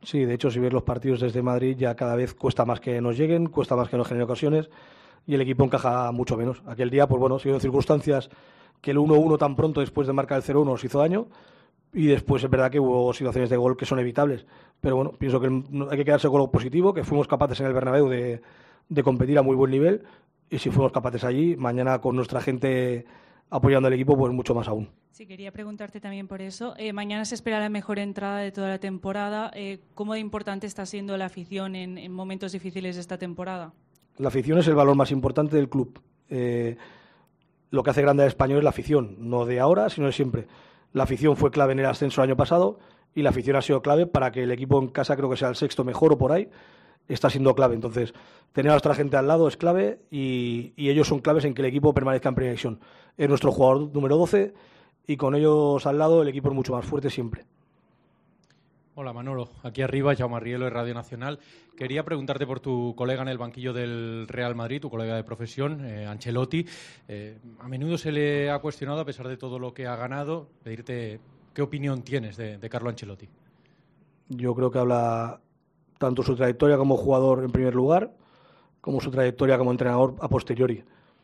Sí, de hecho, si ves los partidos desde Madrid, ya cada vez cuesta más que nos lleguen, cuesta más que nos generen ocasiones y el equipo encaja mucho menos. Aquel día, pues bueno, ha sido circunstancias que el 1-1 tan pronto después de marcar el 0-1 nos hizo daño y después es verdad que hubo situaciones de gol que son evitables. Pero bueno, pienso que hay que quedarse con lo positivo, que fuimos capaces en el Bernabéu de competir a muy buen nivel y si fuimos capaces allí, mañana con nuestra gente apoyando al equipo, pues mucho más aún. Sí, quería preguntarte también por eso. Mañana se espera la mejor entrada de toda la temporada. ¿Cómo de importante está siendo la afición en momentos difíciles de esta temporada? La afición es el valor más importante del club. Lo que hace grande al Español es la afición, no de ahora, sino de siempre. La afición fue clave en el ascenso el año pasado y la afición ha sido clave para que el equipo en casa, creo que sea el sexto mejor o por ahí, está siendo clave. Entonces, tener a nuestra gente al lado es clave y ellos son claves en que el equipo permanezca en primera división. Es nuestro jugador número 12 y con ellos al lado el equipo es mucho más fuerte siempre. Hola Manolo, aquí arriba Jaume Arrielo de Radio Nacional. Quería preguntarte por tu colega en el banquillo del Real Madrid, tu colega de profesión, Ancelotti. A menudo se le ha cuestionado, a pesar de todo lo que ha ganado, pedirte qué opinión tienes de Carlo Ancelotti. Yo creo que habla tanto su trayectoria como jugador en primer lugar, como su trayectoria como entrenador a posteriori.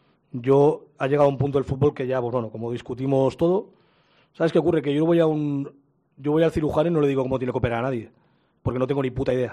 Ha llegado a un punto del fútbol que ya, pues bueno, como discutimos todo, ¿sabes qué ocurre? Que yo voy al cirujano y no le digo cómo tiene que operar a nadie, porque no tengo ni puta idea.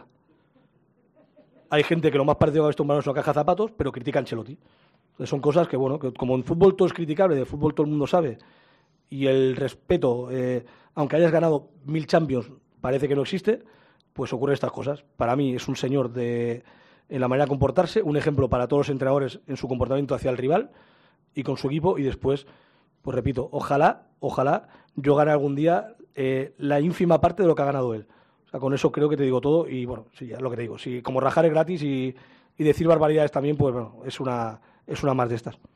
Hay gente que lo más parecido a esto es una caja de zapatos, pero critica a Ancelotti. Entonces son cosas que, bueno, que como en fútbol todo es criticable, de fútbol todo el mundo sabe, y el respeto, aunque hayas ganado 1000 Champions, parece que no existe, pues ocurren estas cosas. Para mí es un señor en la manera de comportarse, un ejemplo para todos los entrenadores en su comportamiento hacia el rival y con su equipo, y después, pues repito, ojalá yo gane algún día la ínfima parte de lo que ha ganado él. O sea, con eso creo que te digo todo y bueno, sí, ya es lo que te digo. Si como rajar es gratis y decir barbaridades también, pues bueno, es una más de estas.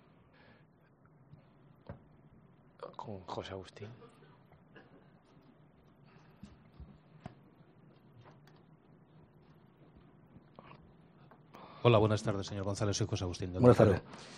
Con José Agustín. Hola, buenas tardes, señor González. Soy José Agustín. Buenas tardes.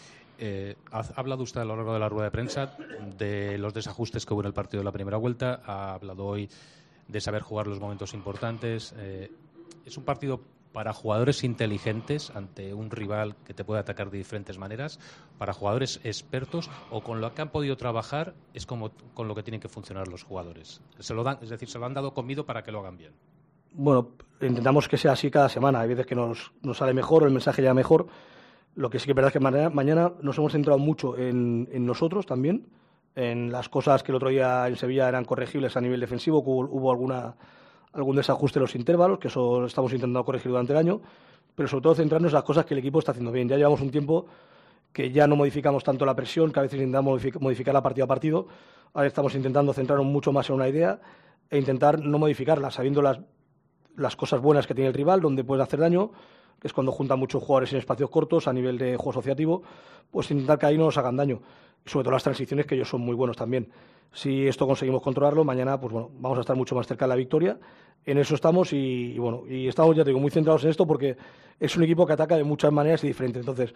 Ha hablado usted a lo largo de la rueda de prensa de los desajustes que hubo en el partido de la primera vuelta. Ha hablado hoy de saber jugar los momentos importantes. Es un partido para jugadores inteligentes ante un rival que te puede atacar de diferentes maneras, para jugadores expertos o con lo que han podido trabajar es como con lo que tienen que funcionar los jugadores. Es decir, se lo han dado comido para que lo hagan bien. Bueno, intentamos que sea así cada semana. Hay veces que nos sale mejor o el mensaje ya mejor. Lo que sí que es verdad es que mañana nos hemos centrado mucho en nosotros también, en las cosas que el otro día en Sevilla eran corregibles a nivel defensivo, que hubo algún desajuste en los intervalos, que eso lo estamos intentando corregir durante el año, pero sobre todo centrarnos en las cosas que el equipo está haciendo bien. Ya llevamos un tiempo que ya no modificamos tanto la presión, que a veces intentamos modificarla partido a partido. Ahora estamos intentando centrarnos mucho más en una idea e intentar no modificarla, sabiendo las cosas buenas que tiene el rival, donde puede hacer daño, que es cuando juntan muchos jugadores en espacios cortos a nivel de juego asociativo, pues intentar que ahí no nos hagan daño. Y sobre todo las transiciones, que ellos son muy buenos también. Si esto conseguimos controlarlo, mañana pues bueno, vamos a estar mucho más cerca de la victoria. En eso estamos y estamos, ya te digo, muy centrados en esto porque es un equipo que ataca de muchas maneras y diferentes. Entonces,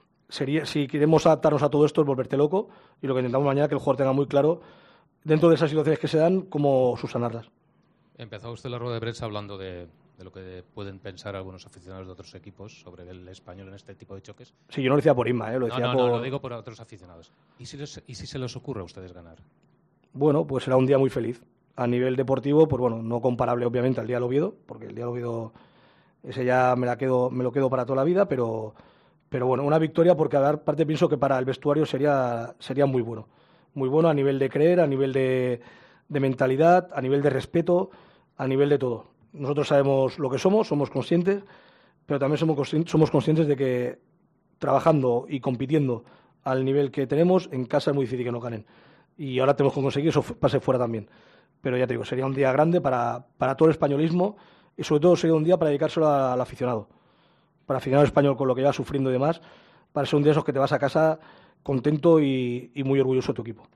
si queremos adaptarnos a todo esto es volverte loco, y lo que intentamos mañana es que el jugador tenga muy claro, dentro de esas situaciones que se dan, cómo subsanarlas. Empezó usted la rueda de prensa hablando de lo que pueden pensar algunos aficionados de otros equipos sobre el Español en este tipo de choques. Sí, yo no lo decía por Inma, lo decía No, lo digo por otros aficionados. ¿Y si se les ocurre a ustedes ganar? Bueno, pues será un día muy feliz. A nivel deportivo, pues bueno, no comparable obviamente al día del Oviedo, porque el día del Oviedo ese ya me lo quedo para toda la vida, pero bueno, una victoria porque aparte pienso que para el vestuario sería muy bueno. Muy bueno a nivel de creer, a nivel de mentalidad, a nivel de respeto, a nivel de todo. Nosotros sabemos lo que somos conscientes, pero también somos conscientes de que trabajando y compitiendo al nivel que tenemos, en casa es muy difícil que nos ganen. Y ahora tenemos que conseguir eso pase fuera también. Pero ya te digo, sería un día grande para todo el españolismo y sobre todo sería un día para dedicárselo al aficionado. Para el aficionado español con lo que lleva sufriendo y demás, para ser un día esos que te vas a casa contento y muy orgulloso de tu equipo.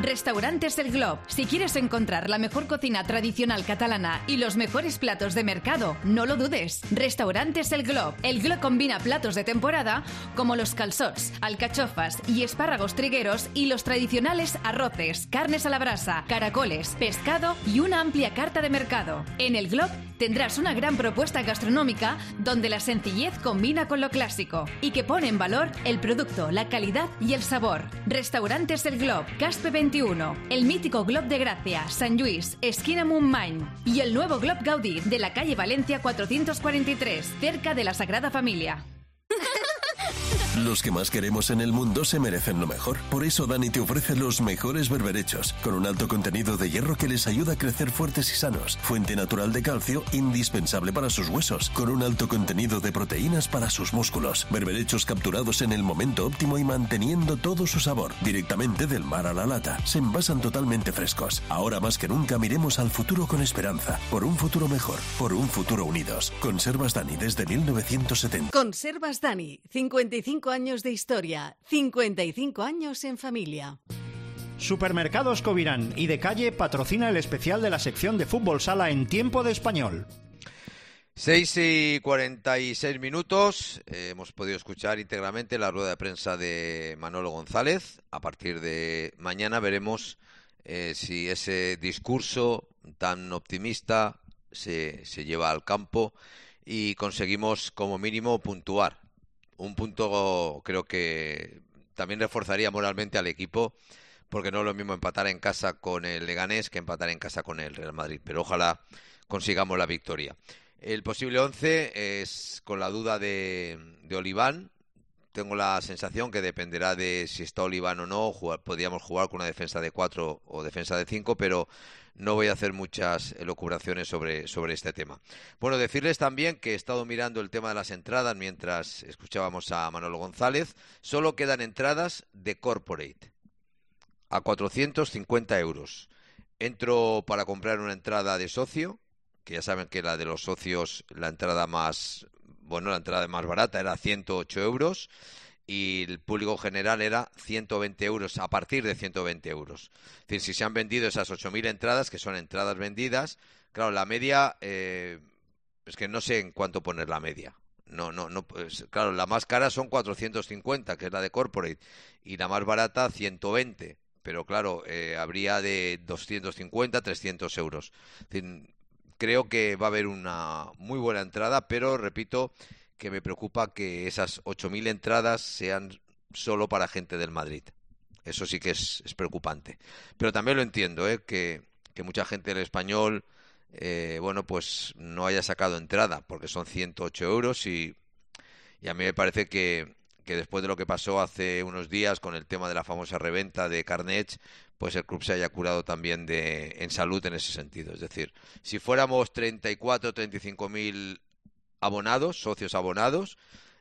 Restaurantes El Glob. Si quieres encontrar la mejor cocina tradicional catalana y los mejores platos de mercado, no lo dudes. Restaurantes El Glob. El Glob combina platos de temporada como los calçots, alcachofas y espárragos trigueros y los tradicionales arroces, carnes a la brasa, caracoles, pescado y una amplia carta de mercado. En El Glob tendrás una gran propuesta gastronómica donde la sencillez combina con lo clásico y que pone en valor el producto, la calidad y el sabor. Restaurantes El Glob, Caspe 21, el mítico Glob de Gracia, Sant Lluís, esquina Montmany y el nuevo Glob Gaudí de la calle Valencia 443, cerca de la Sagrada Familia. Los que más queremos en el mundo se merecen lo mejor. Por eso Dani te ofrece los mejores berberechos, con un alto contenido de hierro que les ayuda a crecer fuertes y sanos. Fuente natural de calcio, indispensable para sus huesos, con un alto contenido de proteínas para sus músculos. Berberechos capturados en el momento óptimo y manteniendo todo su sabor, directamente del mar a la lata. Se envasan totalmente frescos. Ahora más que nunca miremos al futuro con esperanza. Por un futuro mejor, por un futuro unidos. Conservas Dani desde 1970. Conservas Dani, 55 años de historia, 55 años en familia. Supermercados Covirán y De Calle patrocina el especial de la sección de fútbol sala en Tiempo de Español. 6:46. Hemos podido escuchar íntegramente la rueda de prensa de Manolo González. A partir de mañana veremos si ese discurso tan optimista se lleva al campo y conseguimos como mínimo puntuar. Un punto creo que también reforzaría moralmente al equipo, porque no es lo mismo empatar en casa con el Leganés que empatar en casa con el Real Madrid, pero ojalá consigamos la victoria. El posible 11 es con la duda de Oliván. Tengo la sensación que dependerá de si está Oliván o no. Podríamos jugar con una defensa de 4 o defensa de 5, pero no voy a hacer muchas elucubraciones sobre este tema. Bueno, decirles también que he estado mirando el tema de las entradas mientras escuchábamos a Manolo González. Solo quedan entradas de Corporate a 450 euros. Entro para comprar una entrada de socio, que ya saben que la de los socios, la entrada más barata era 108 euros. Y el público general era 120 euros, a partir de 120 euros. Es decir, si se han vendido esas 8.000 entradas, que son entradas vendidas, claro, la media, es que no sé en cuánto poner la media. Pues, claro, la más cara son 450, que es la de Corporate, y la más barata 120, pero claro, habría de 250, 300 euros. Es decir, creo que va a haber una muy buena entrada, pero repito que me preocupa que esas 8.000 entradas sean solo para gente del Madrid. Eso sí que es preocupante. Pero también lo entiendo, que mucha gente del Español, pues no haya sacado entrada, porque son 108 euros y a mí me parece que después de lo que pasó hace unos días con el tema de la famosa reventa de carnets, pues el club se haya curado también en salud en ese sentido. Es decir, si fuéramos 34 o 35.000 abonados, socios abonados,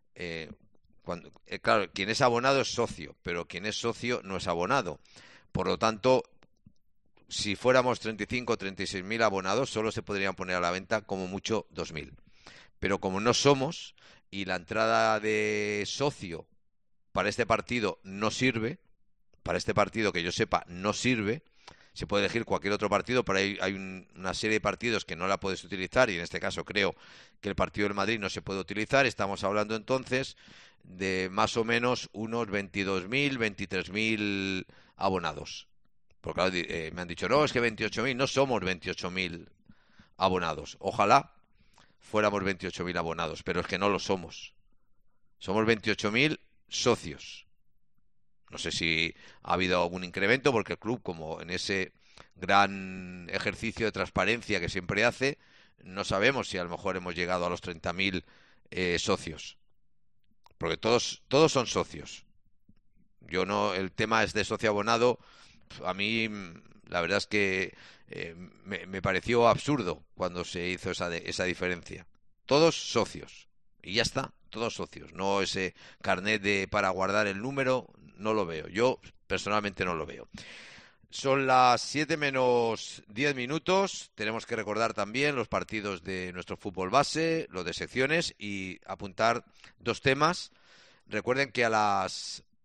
claro, quien es abonado es socio, pero quien es socio no es abonado. Por lo tanto, si fuéramos 35 o 36.000 abonados, solo se podrían poner a la venta como mucho 2.000. Pero como no somos, y la entrada de socio para este partido no sirve, para este partido que yo sepa no sirve, se puede elegir cualquier otro partido, pero hay una serie de partidos que no la puedes utilizar y en este caso creo que el partido del Madrid no se puede utilizar. Estamos hablando entonces de más o menos unos 22.000, 23.000 abonados. Porque claro, me han dicho, no, es que 28.000, no somos 28.000 abonados. Ojalá fuéramos 28.000 abonados, pero es que no lo somos. Somos 28.000 socios. No sé si ha habido algún incremento, porque el club, como en ese gran ejercicio de transparencia que siempre hace, no sabemos si a lo mejor hemos llegado a los 30.000 socios. Porque todos son socios. Yo no, el tema es de socio abonado. A mí la verdad es que me pareció absurdo cuando se hizo esa diferencia. Todos socios. Y ya está, todos socios. No ese carnet para guardar el número, no lo veo. Yo personalmente no lo veo. Son las 7 menos 10 minutos. Tenemos que recordar también los partidos de nuestro fútbol base, los de secciones, y apuntar dos temas. Recuerden que a las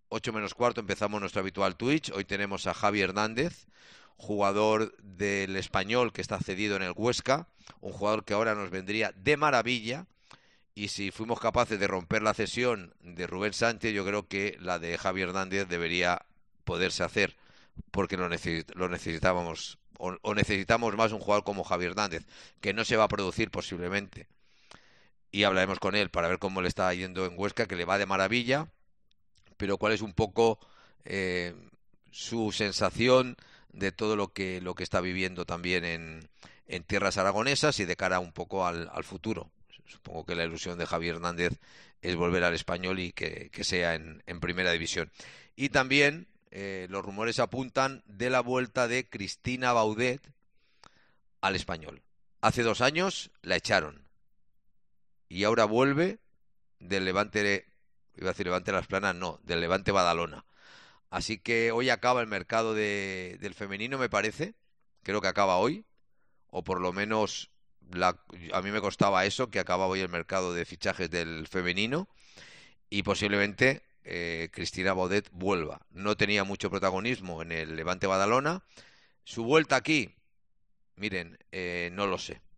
8 menos cuarto empezamos nuestro habitual Twitch. Hoy tenemos a Javi Hernández, jugador del Español que está cedido en el Huesca, un jugador que ahora nos vendría de maravilla, y si fuimos capaces de romper la cesión de Rubén Sánchez, yo creo que la de Javi Hernández debería poderse hacer, porque lo necesitábamos, o necesitamos más un jugador como Javi Hernández, que no se va a producir posiblemente, y hablaremos con él para ver cómo le está yendo en Huesca, que le va de maravilla, pero cuál es un poco su sensación de todo lo que está viviendo también en tierras aragonesas y de cara un poco al futuro. Supongo que la ilusión de Javi Hernández es volver al Español y que sea en primera división. Y también los rumores apuntan de la vuelta de Cristina Baudet al Español. Hace 2 años la echaron y ahora vuelve del Levante, iba a decir Levante Las Planas, no, del Levante Badalona. Así que hoy acaba el mercado del femenino, me parece. Creo que acaba hoy, o por lo menos a mí me costaba eso, que acababa hoy el mercado de fichajes del femenino, y posiblemente Cristina Baudet vuelva. No tenía mucho protagonismo en el Levante Badalona. Su vuelta aquí, miren, no lo sé.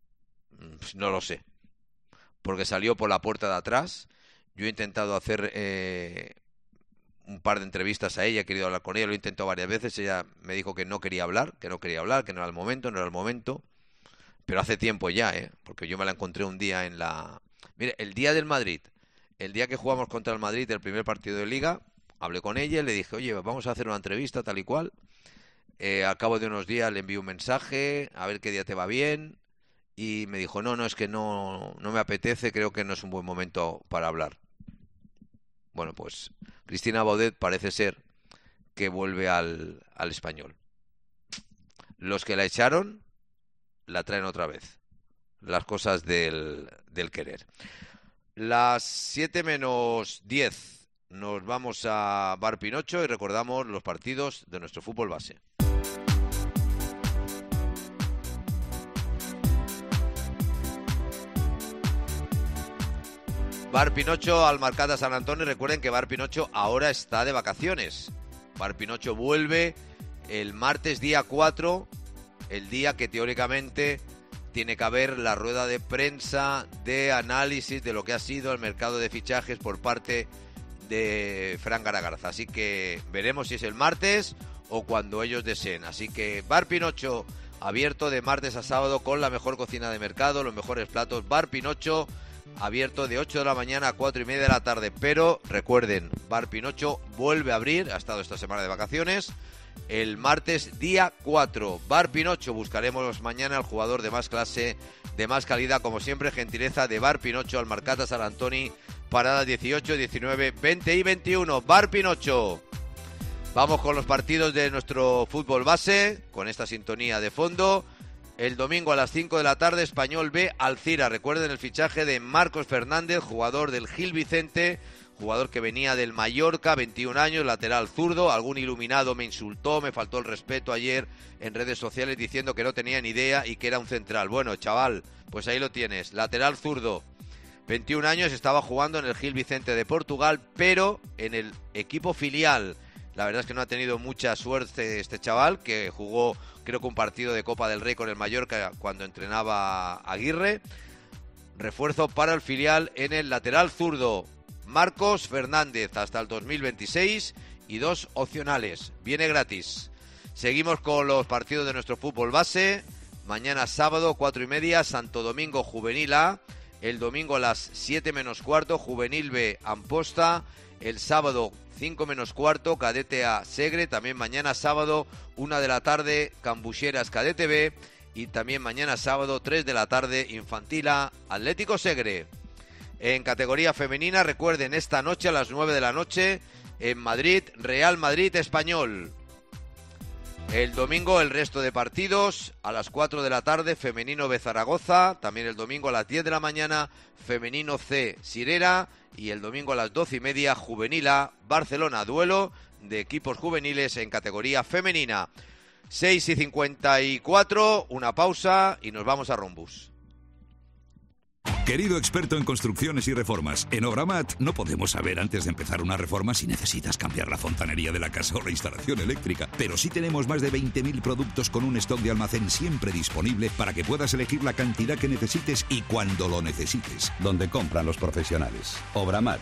No lo sé. Porque salió por la puerta de atrás. Yo he intentado hacer un par de entrevistas a ella, he querido hablar con ella, lo he intentado varias veces, ella me dijo que no quería hablar, que no era el momento, pero hace tiempo ya, porque yo me la encontré un día Mire, el día del Madrid, el día que jugamos contra el Madrid, el primer partido de Liga, hablé con ella y le dije, oye, vamos a hacer una entrevista tal y cual, al cabo de unos días le envié un mensaje, a ver qué día te va bien, y me dijo, no, es que no me apetece, creo que no es un buen momento para hablar. Bueno, pues Cristina Baudet parece ser que vuelve al Español. Los que la echaron la traen otra vez. Las cosas del querer. Las 7 menos 10 nos vamos a Bar Pinocho y recordamos los partidos de nuestro fútbol base. Bar Pinocho al Marcata San Antonio. Recuerden que Bar Pinocho ahora está de vacaciones. Bar Pinocho vuelve el martes día 4, el día que teóricamente tiene que haber la rueda de prensa de análisis de lo que ha sido el mercado de fichajes por parte de Fran Garagarza. Así que veremos si es el martes o cuando ellos deseen. Así que Bar Pinocho abierto de martes a sábado con la mejor cocina de mercado, los mejores platos. Bar Pinocho abierto de 8 de la mañana a 4 y media de la tarde. Pero recuerden, Bar Pinocho vuelve a abrir, ha estado esta semana de vacaciones, el martes día 4. Bar Pinocho, buscaremos mañana al jugador de más clase, de más calidad, como siempre, gentileza de Bar Pinocho al Marcata San Antoni, paradas 18, 19, 20 y 21. Bar Pinocho. Vamos con los partidos de nuestro fútbol base, con esta sintonía de fondo. El domingo a las 5 de la tarde, Español B, Alcira. Recuerden el fichaje de Marcos Fernández, jugador del Gil Vicente, jugador que venía del Mallorca, 21 años, lateral zurdo. Algún iluminado me insultó, me faltó el respeto ayer en redes sociales diciendo que no tenía ni idea y que era un central. Bueno, chaval, pues ahí lo tienes, lateral zurdo. 21 años, estaba jugando en el Gil Vicente de Portugal, pero en el equipo filial. La verdad es que no ha tenido mucha suerte este chaval, que jugó creo que un partido de Copa del Rey con el Mallorca cuando entrenaba Aguirre. Refuerzo para el filial en el lateral zurdo, Marcos Fernández, hasta el 2026 y 2 opcionales. Viene gratis. Seguimos con los partidos de nuestro fútbol base. Mañana sábado, 4 y media, Santo Domingo Juvenil A. El domingo a las 7 menos cuarto, Juvenil B Amposta. El sábado 5 menos cuarto, Cadete A Segre. También mañana sábado 1 de la tarde, Cambucheras Cadete B. Y también mañana sábado 3 de la tarde, Infantil A Atlético Segre. En categoría femenina, recuerden, esta noche a las 9 de la noche en Madrid, Real Madrid Español. El domingo el resto de partidos, a las 4 de la tarde, Femenino B Zaragoza. También el domingo a las 10 de la mañana, Femenino C Sirera. Y el domingo a las 12 y media, Juvenil A Barcelona. Duelo de equipos juveniles en categoría femenina. 6 y 54, una pausa y nos vamos a Rombus. Querido experto en construcciones y reformas, en Obramat no podemos saber antes de empezar una reforma si necesitas cambiar la fontanería de la casa o la instalación eléctrica, pero sí tenemos más de 20.000 productos con un stock de almacén siempre disponible para que puedas elegir la cantidad que necesites y cuando lo necesites. Donde compran los profesionales. Obramat.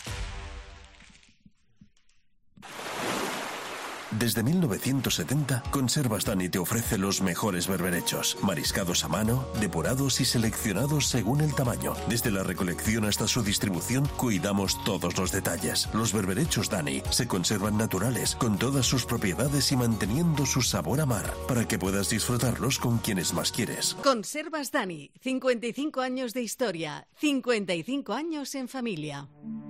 Desde 1970, Conservas Dani te ofrece los mejores berberechos, mariscados a mano, depurados y seleccionados según el tamaño. Desde la recolección hasta su distribución, cuidamos todos los detalles. Los berberechos Dani se conservan naturales, con todas sus propiedades y manteniendo su sabor a mar, para que puedas disfrutarlos con quienes más quieres. Conservas Dani, 55 años de historia, 55 años en familia.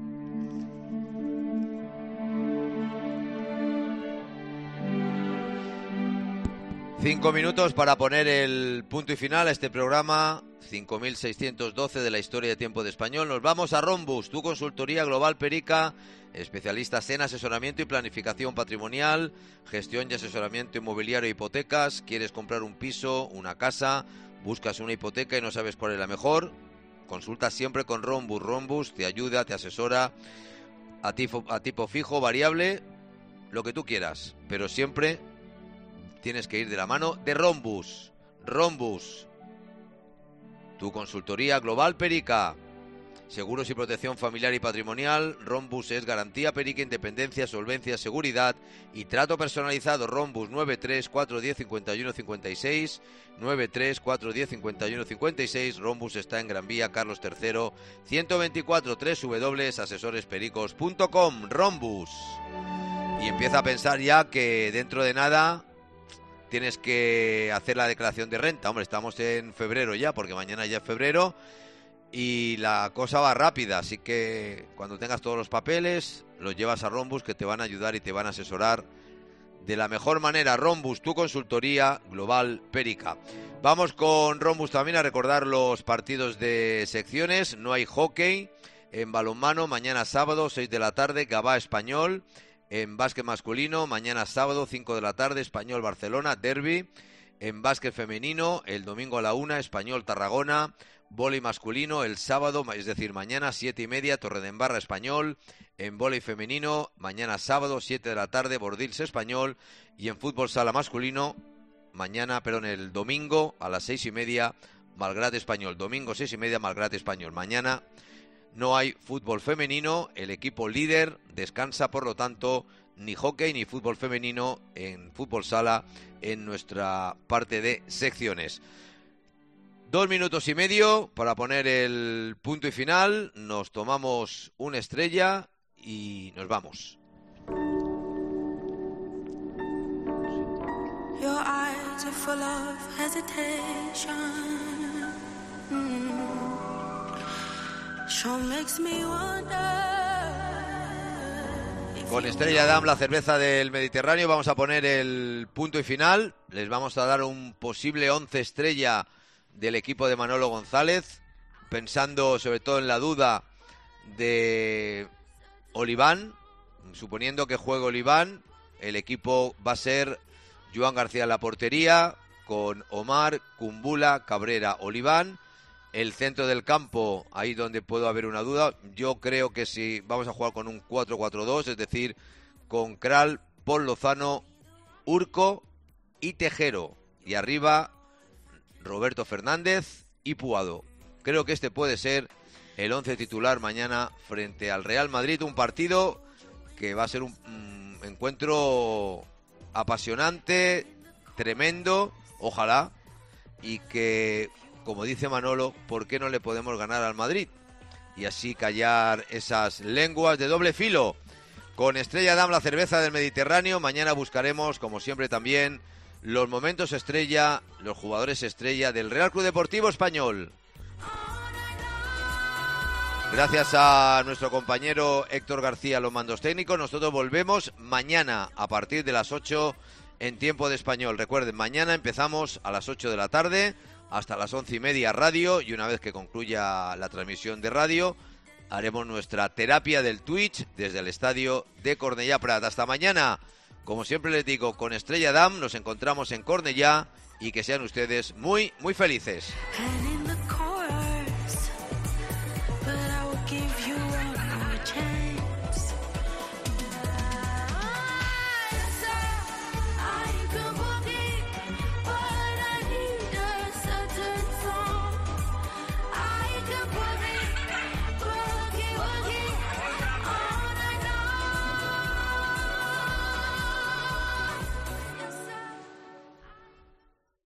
Cinco minutos para poner el punto y final a este programa 5612 de la historia de tiempo de español. Nos vamos a Rhombus, tu consultoría global Perica, especialistas en asesoramiento y planificación patrimonial, gestión y asesoramiento inmobiliario e hipotecas. ¿Quieres comprar un piso, una casa? ¿Buscas una hipoteca y no sabes cuál es la mejor? Consulta siempre con Rhombus. Rhombus te ayuda, te asesora a tipo fijo, variable, lo que tú quieras, pero siempre tienes que ir de la mano de Rhombus. Rhombus, tu consultoría global Perica. Seguros y protección familiar y patrimonial. Rhombus es garantía Perica, independencia, solvencia, seguridad y trato personalizado. Rhombus 93-410-51-56. 93-410-51-56. Rhombus está en Gran Vía, Carlos III, 124, www.asesorespericos.com. Rhombus. Y empieza a pensar ya que dentro de nada tienes que hacer la declaración de renta. Hombre, estamos en febrero ya, porque mañana ya es febrero y la cosa va rápida. Así que cuando tengas todos los papeles, los llevas a Rhombus, que te van a ayudar y te van a asesorar de la mejor manera. Rhombus, tu consultoría global Perica. Vamos con Rhombus también a recordar los partidos de secciones. No hay hockey. En balonmano, mañana sábado, 6 de la tarde, Gavá Español. En básquet masculino, mañana sábado, 5 de la tarde, Español Barcelona, derbi. En básquet femenino, el domingo a la 1, Español Tarragona. Vóley masculino, el sábado, es decir, mañana, 7:30, Torredembarra Español. En vóley femenino, mañana sábado, 7 de la tarde, Bordils Español. Y en fútbol sala masculino, el domingo a las 6:30, Malgrat Español. Domingo 6:30, Malgrat Español. Mañana no hay fútbol femenino, el equipo líder descansa, por lo tanto, ni hockey ni fútbol femenino en fútbol sala en nuestra parte de secciones. 2 minutos y medio para poner el punto y final. Nos tomamos una estrella y nos vamos. Your eyes are full of hesitation. Con Estrella Damm, la cerveza del Mediterráneo, vamos a poner el punto y final. Les vamos a dar un posible 11 estrella del equipo de Manolo González, pensando sobre todo en la duda de Oliván. Suponiendo que juegue Oliván, el equipo va a ser Joan García en la portería, con Omar, Kumbula, Cabrera, Oliván. El centro del campo, ahí donde puedo haber una duda, yo creo que si vamos a jugar con un 4-4-2, es decir, con Kral, Pol Lozano, Urco y Tejero. Y arriba, Roberto Fernández y Puado. Creo que este puede ser el 11 titular mañana frente al Real Madrid. Un partido que va a ser un encuentro apasionante, tremendo, ojalá, y que, como dice Manolo, ¿por qué no le podemos ganar al Madrid? Y así callar esas lenguas de doble filo. Con Estrella Damm, la cerveza del Mediterráneo, mañana buscaremos, como siempre también, los momentos estrella, los jugadores estrella del Real Club Deportivo Español. Gracias a nuestro compañero Héctor García, los mandos técnicos. Nosotros volvemos mañana a partir de las 8 en tiempo de español. Recuerden, mañana empezamos a las 8 de la tarde hasta las 11:30 radio, y una vez que concluya la transmisión de radio haremos nuestra terapia del Twitch desde el estadio de Cornellà Prat. Hasta mañana, como siempre les digo, con Estrella Damm nos encontramos en Cornellà, y que sean ustedes muy, muy felices.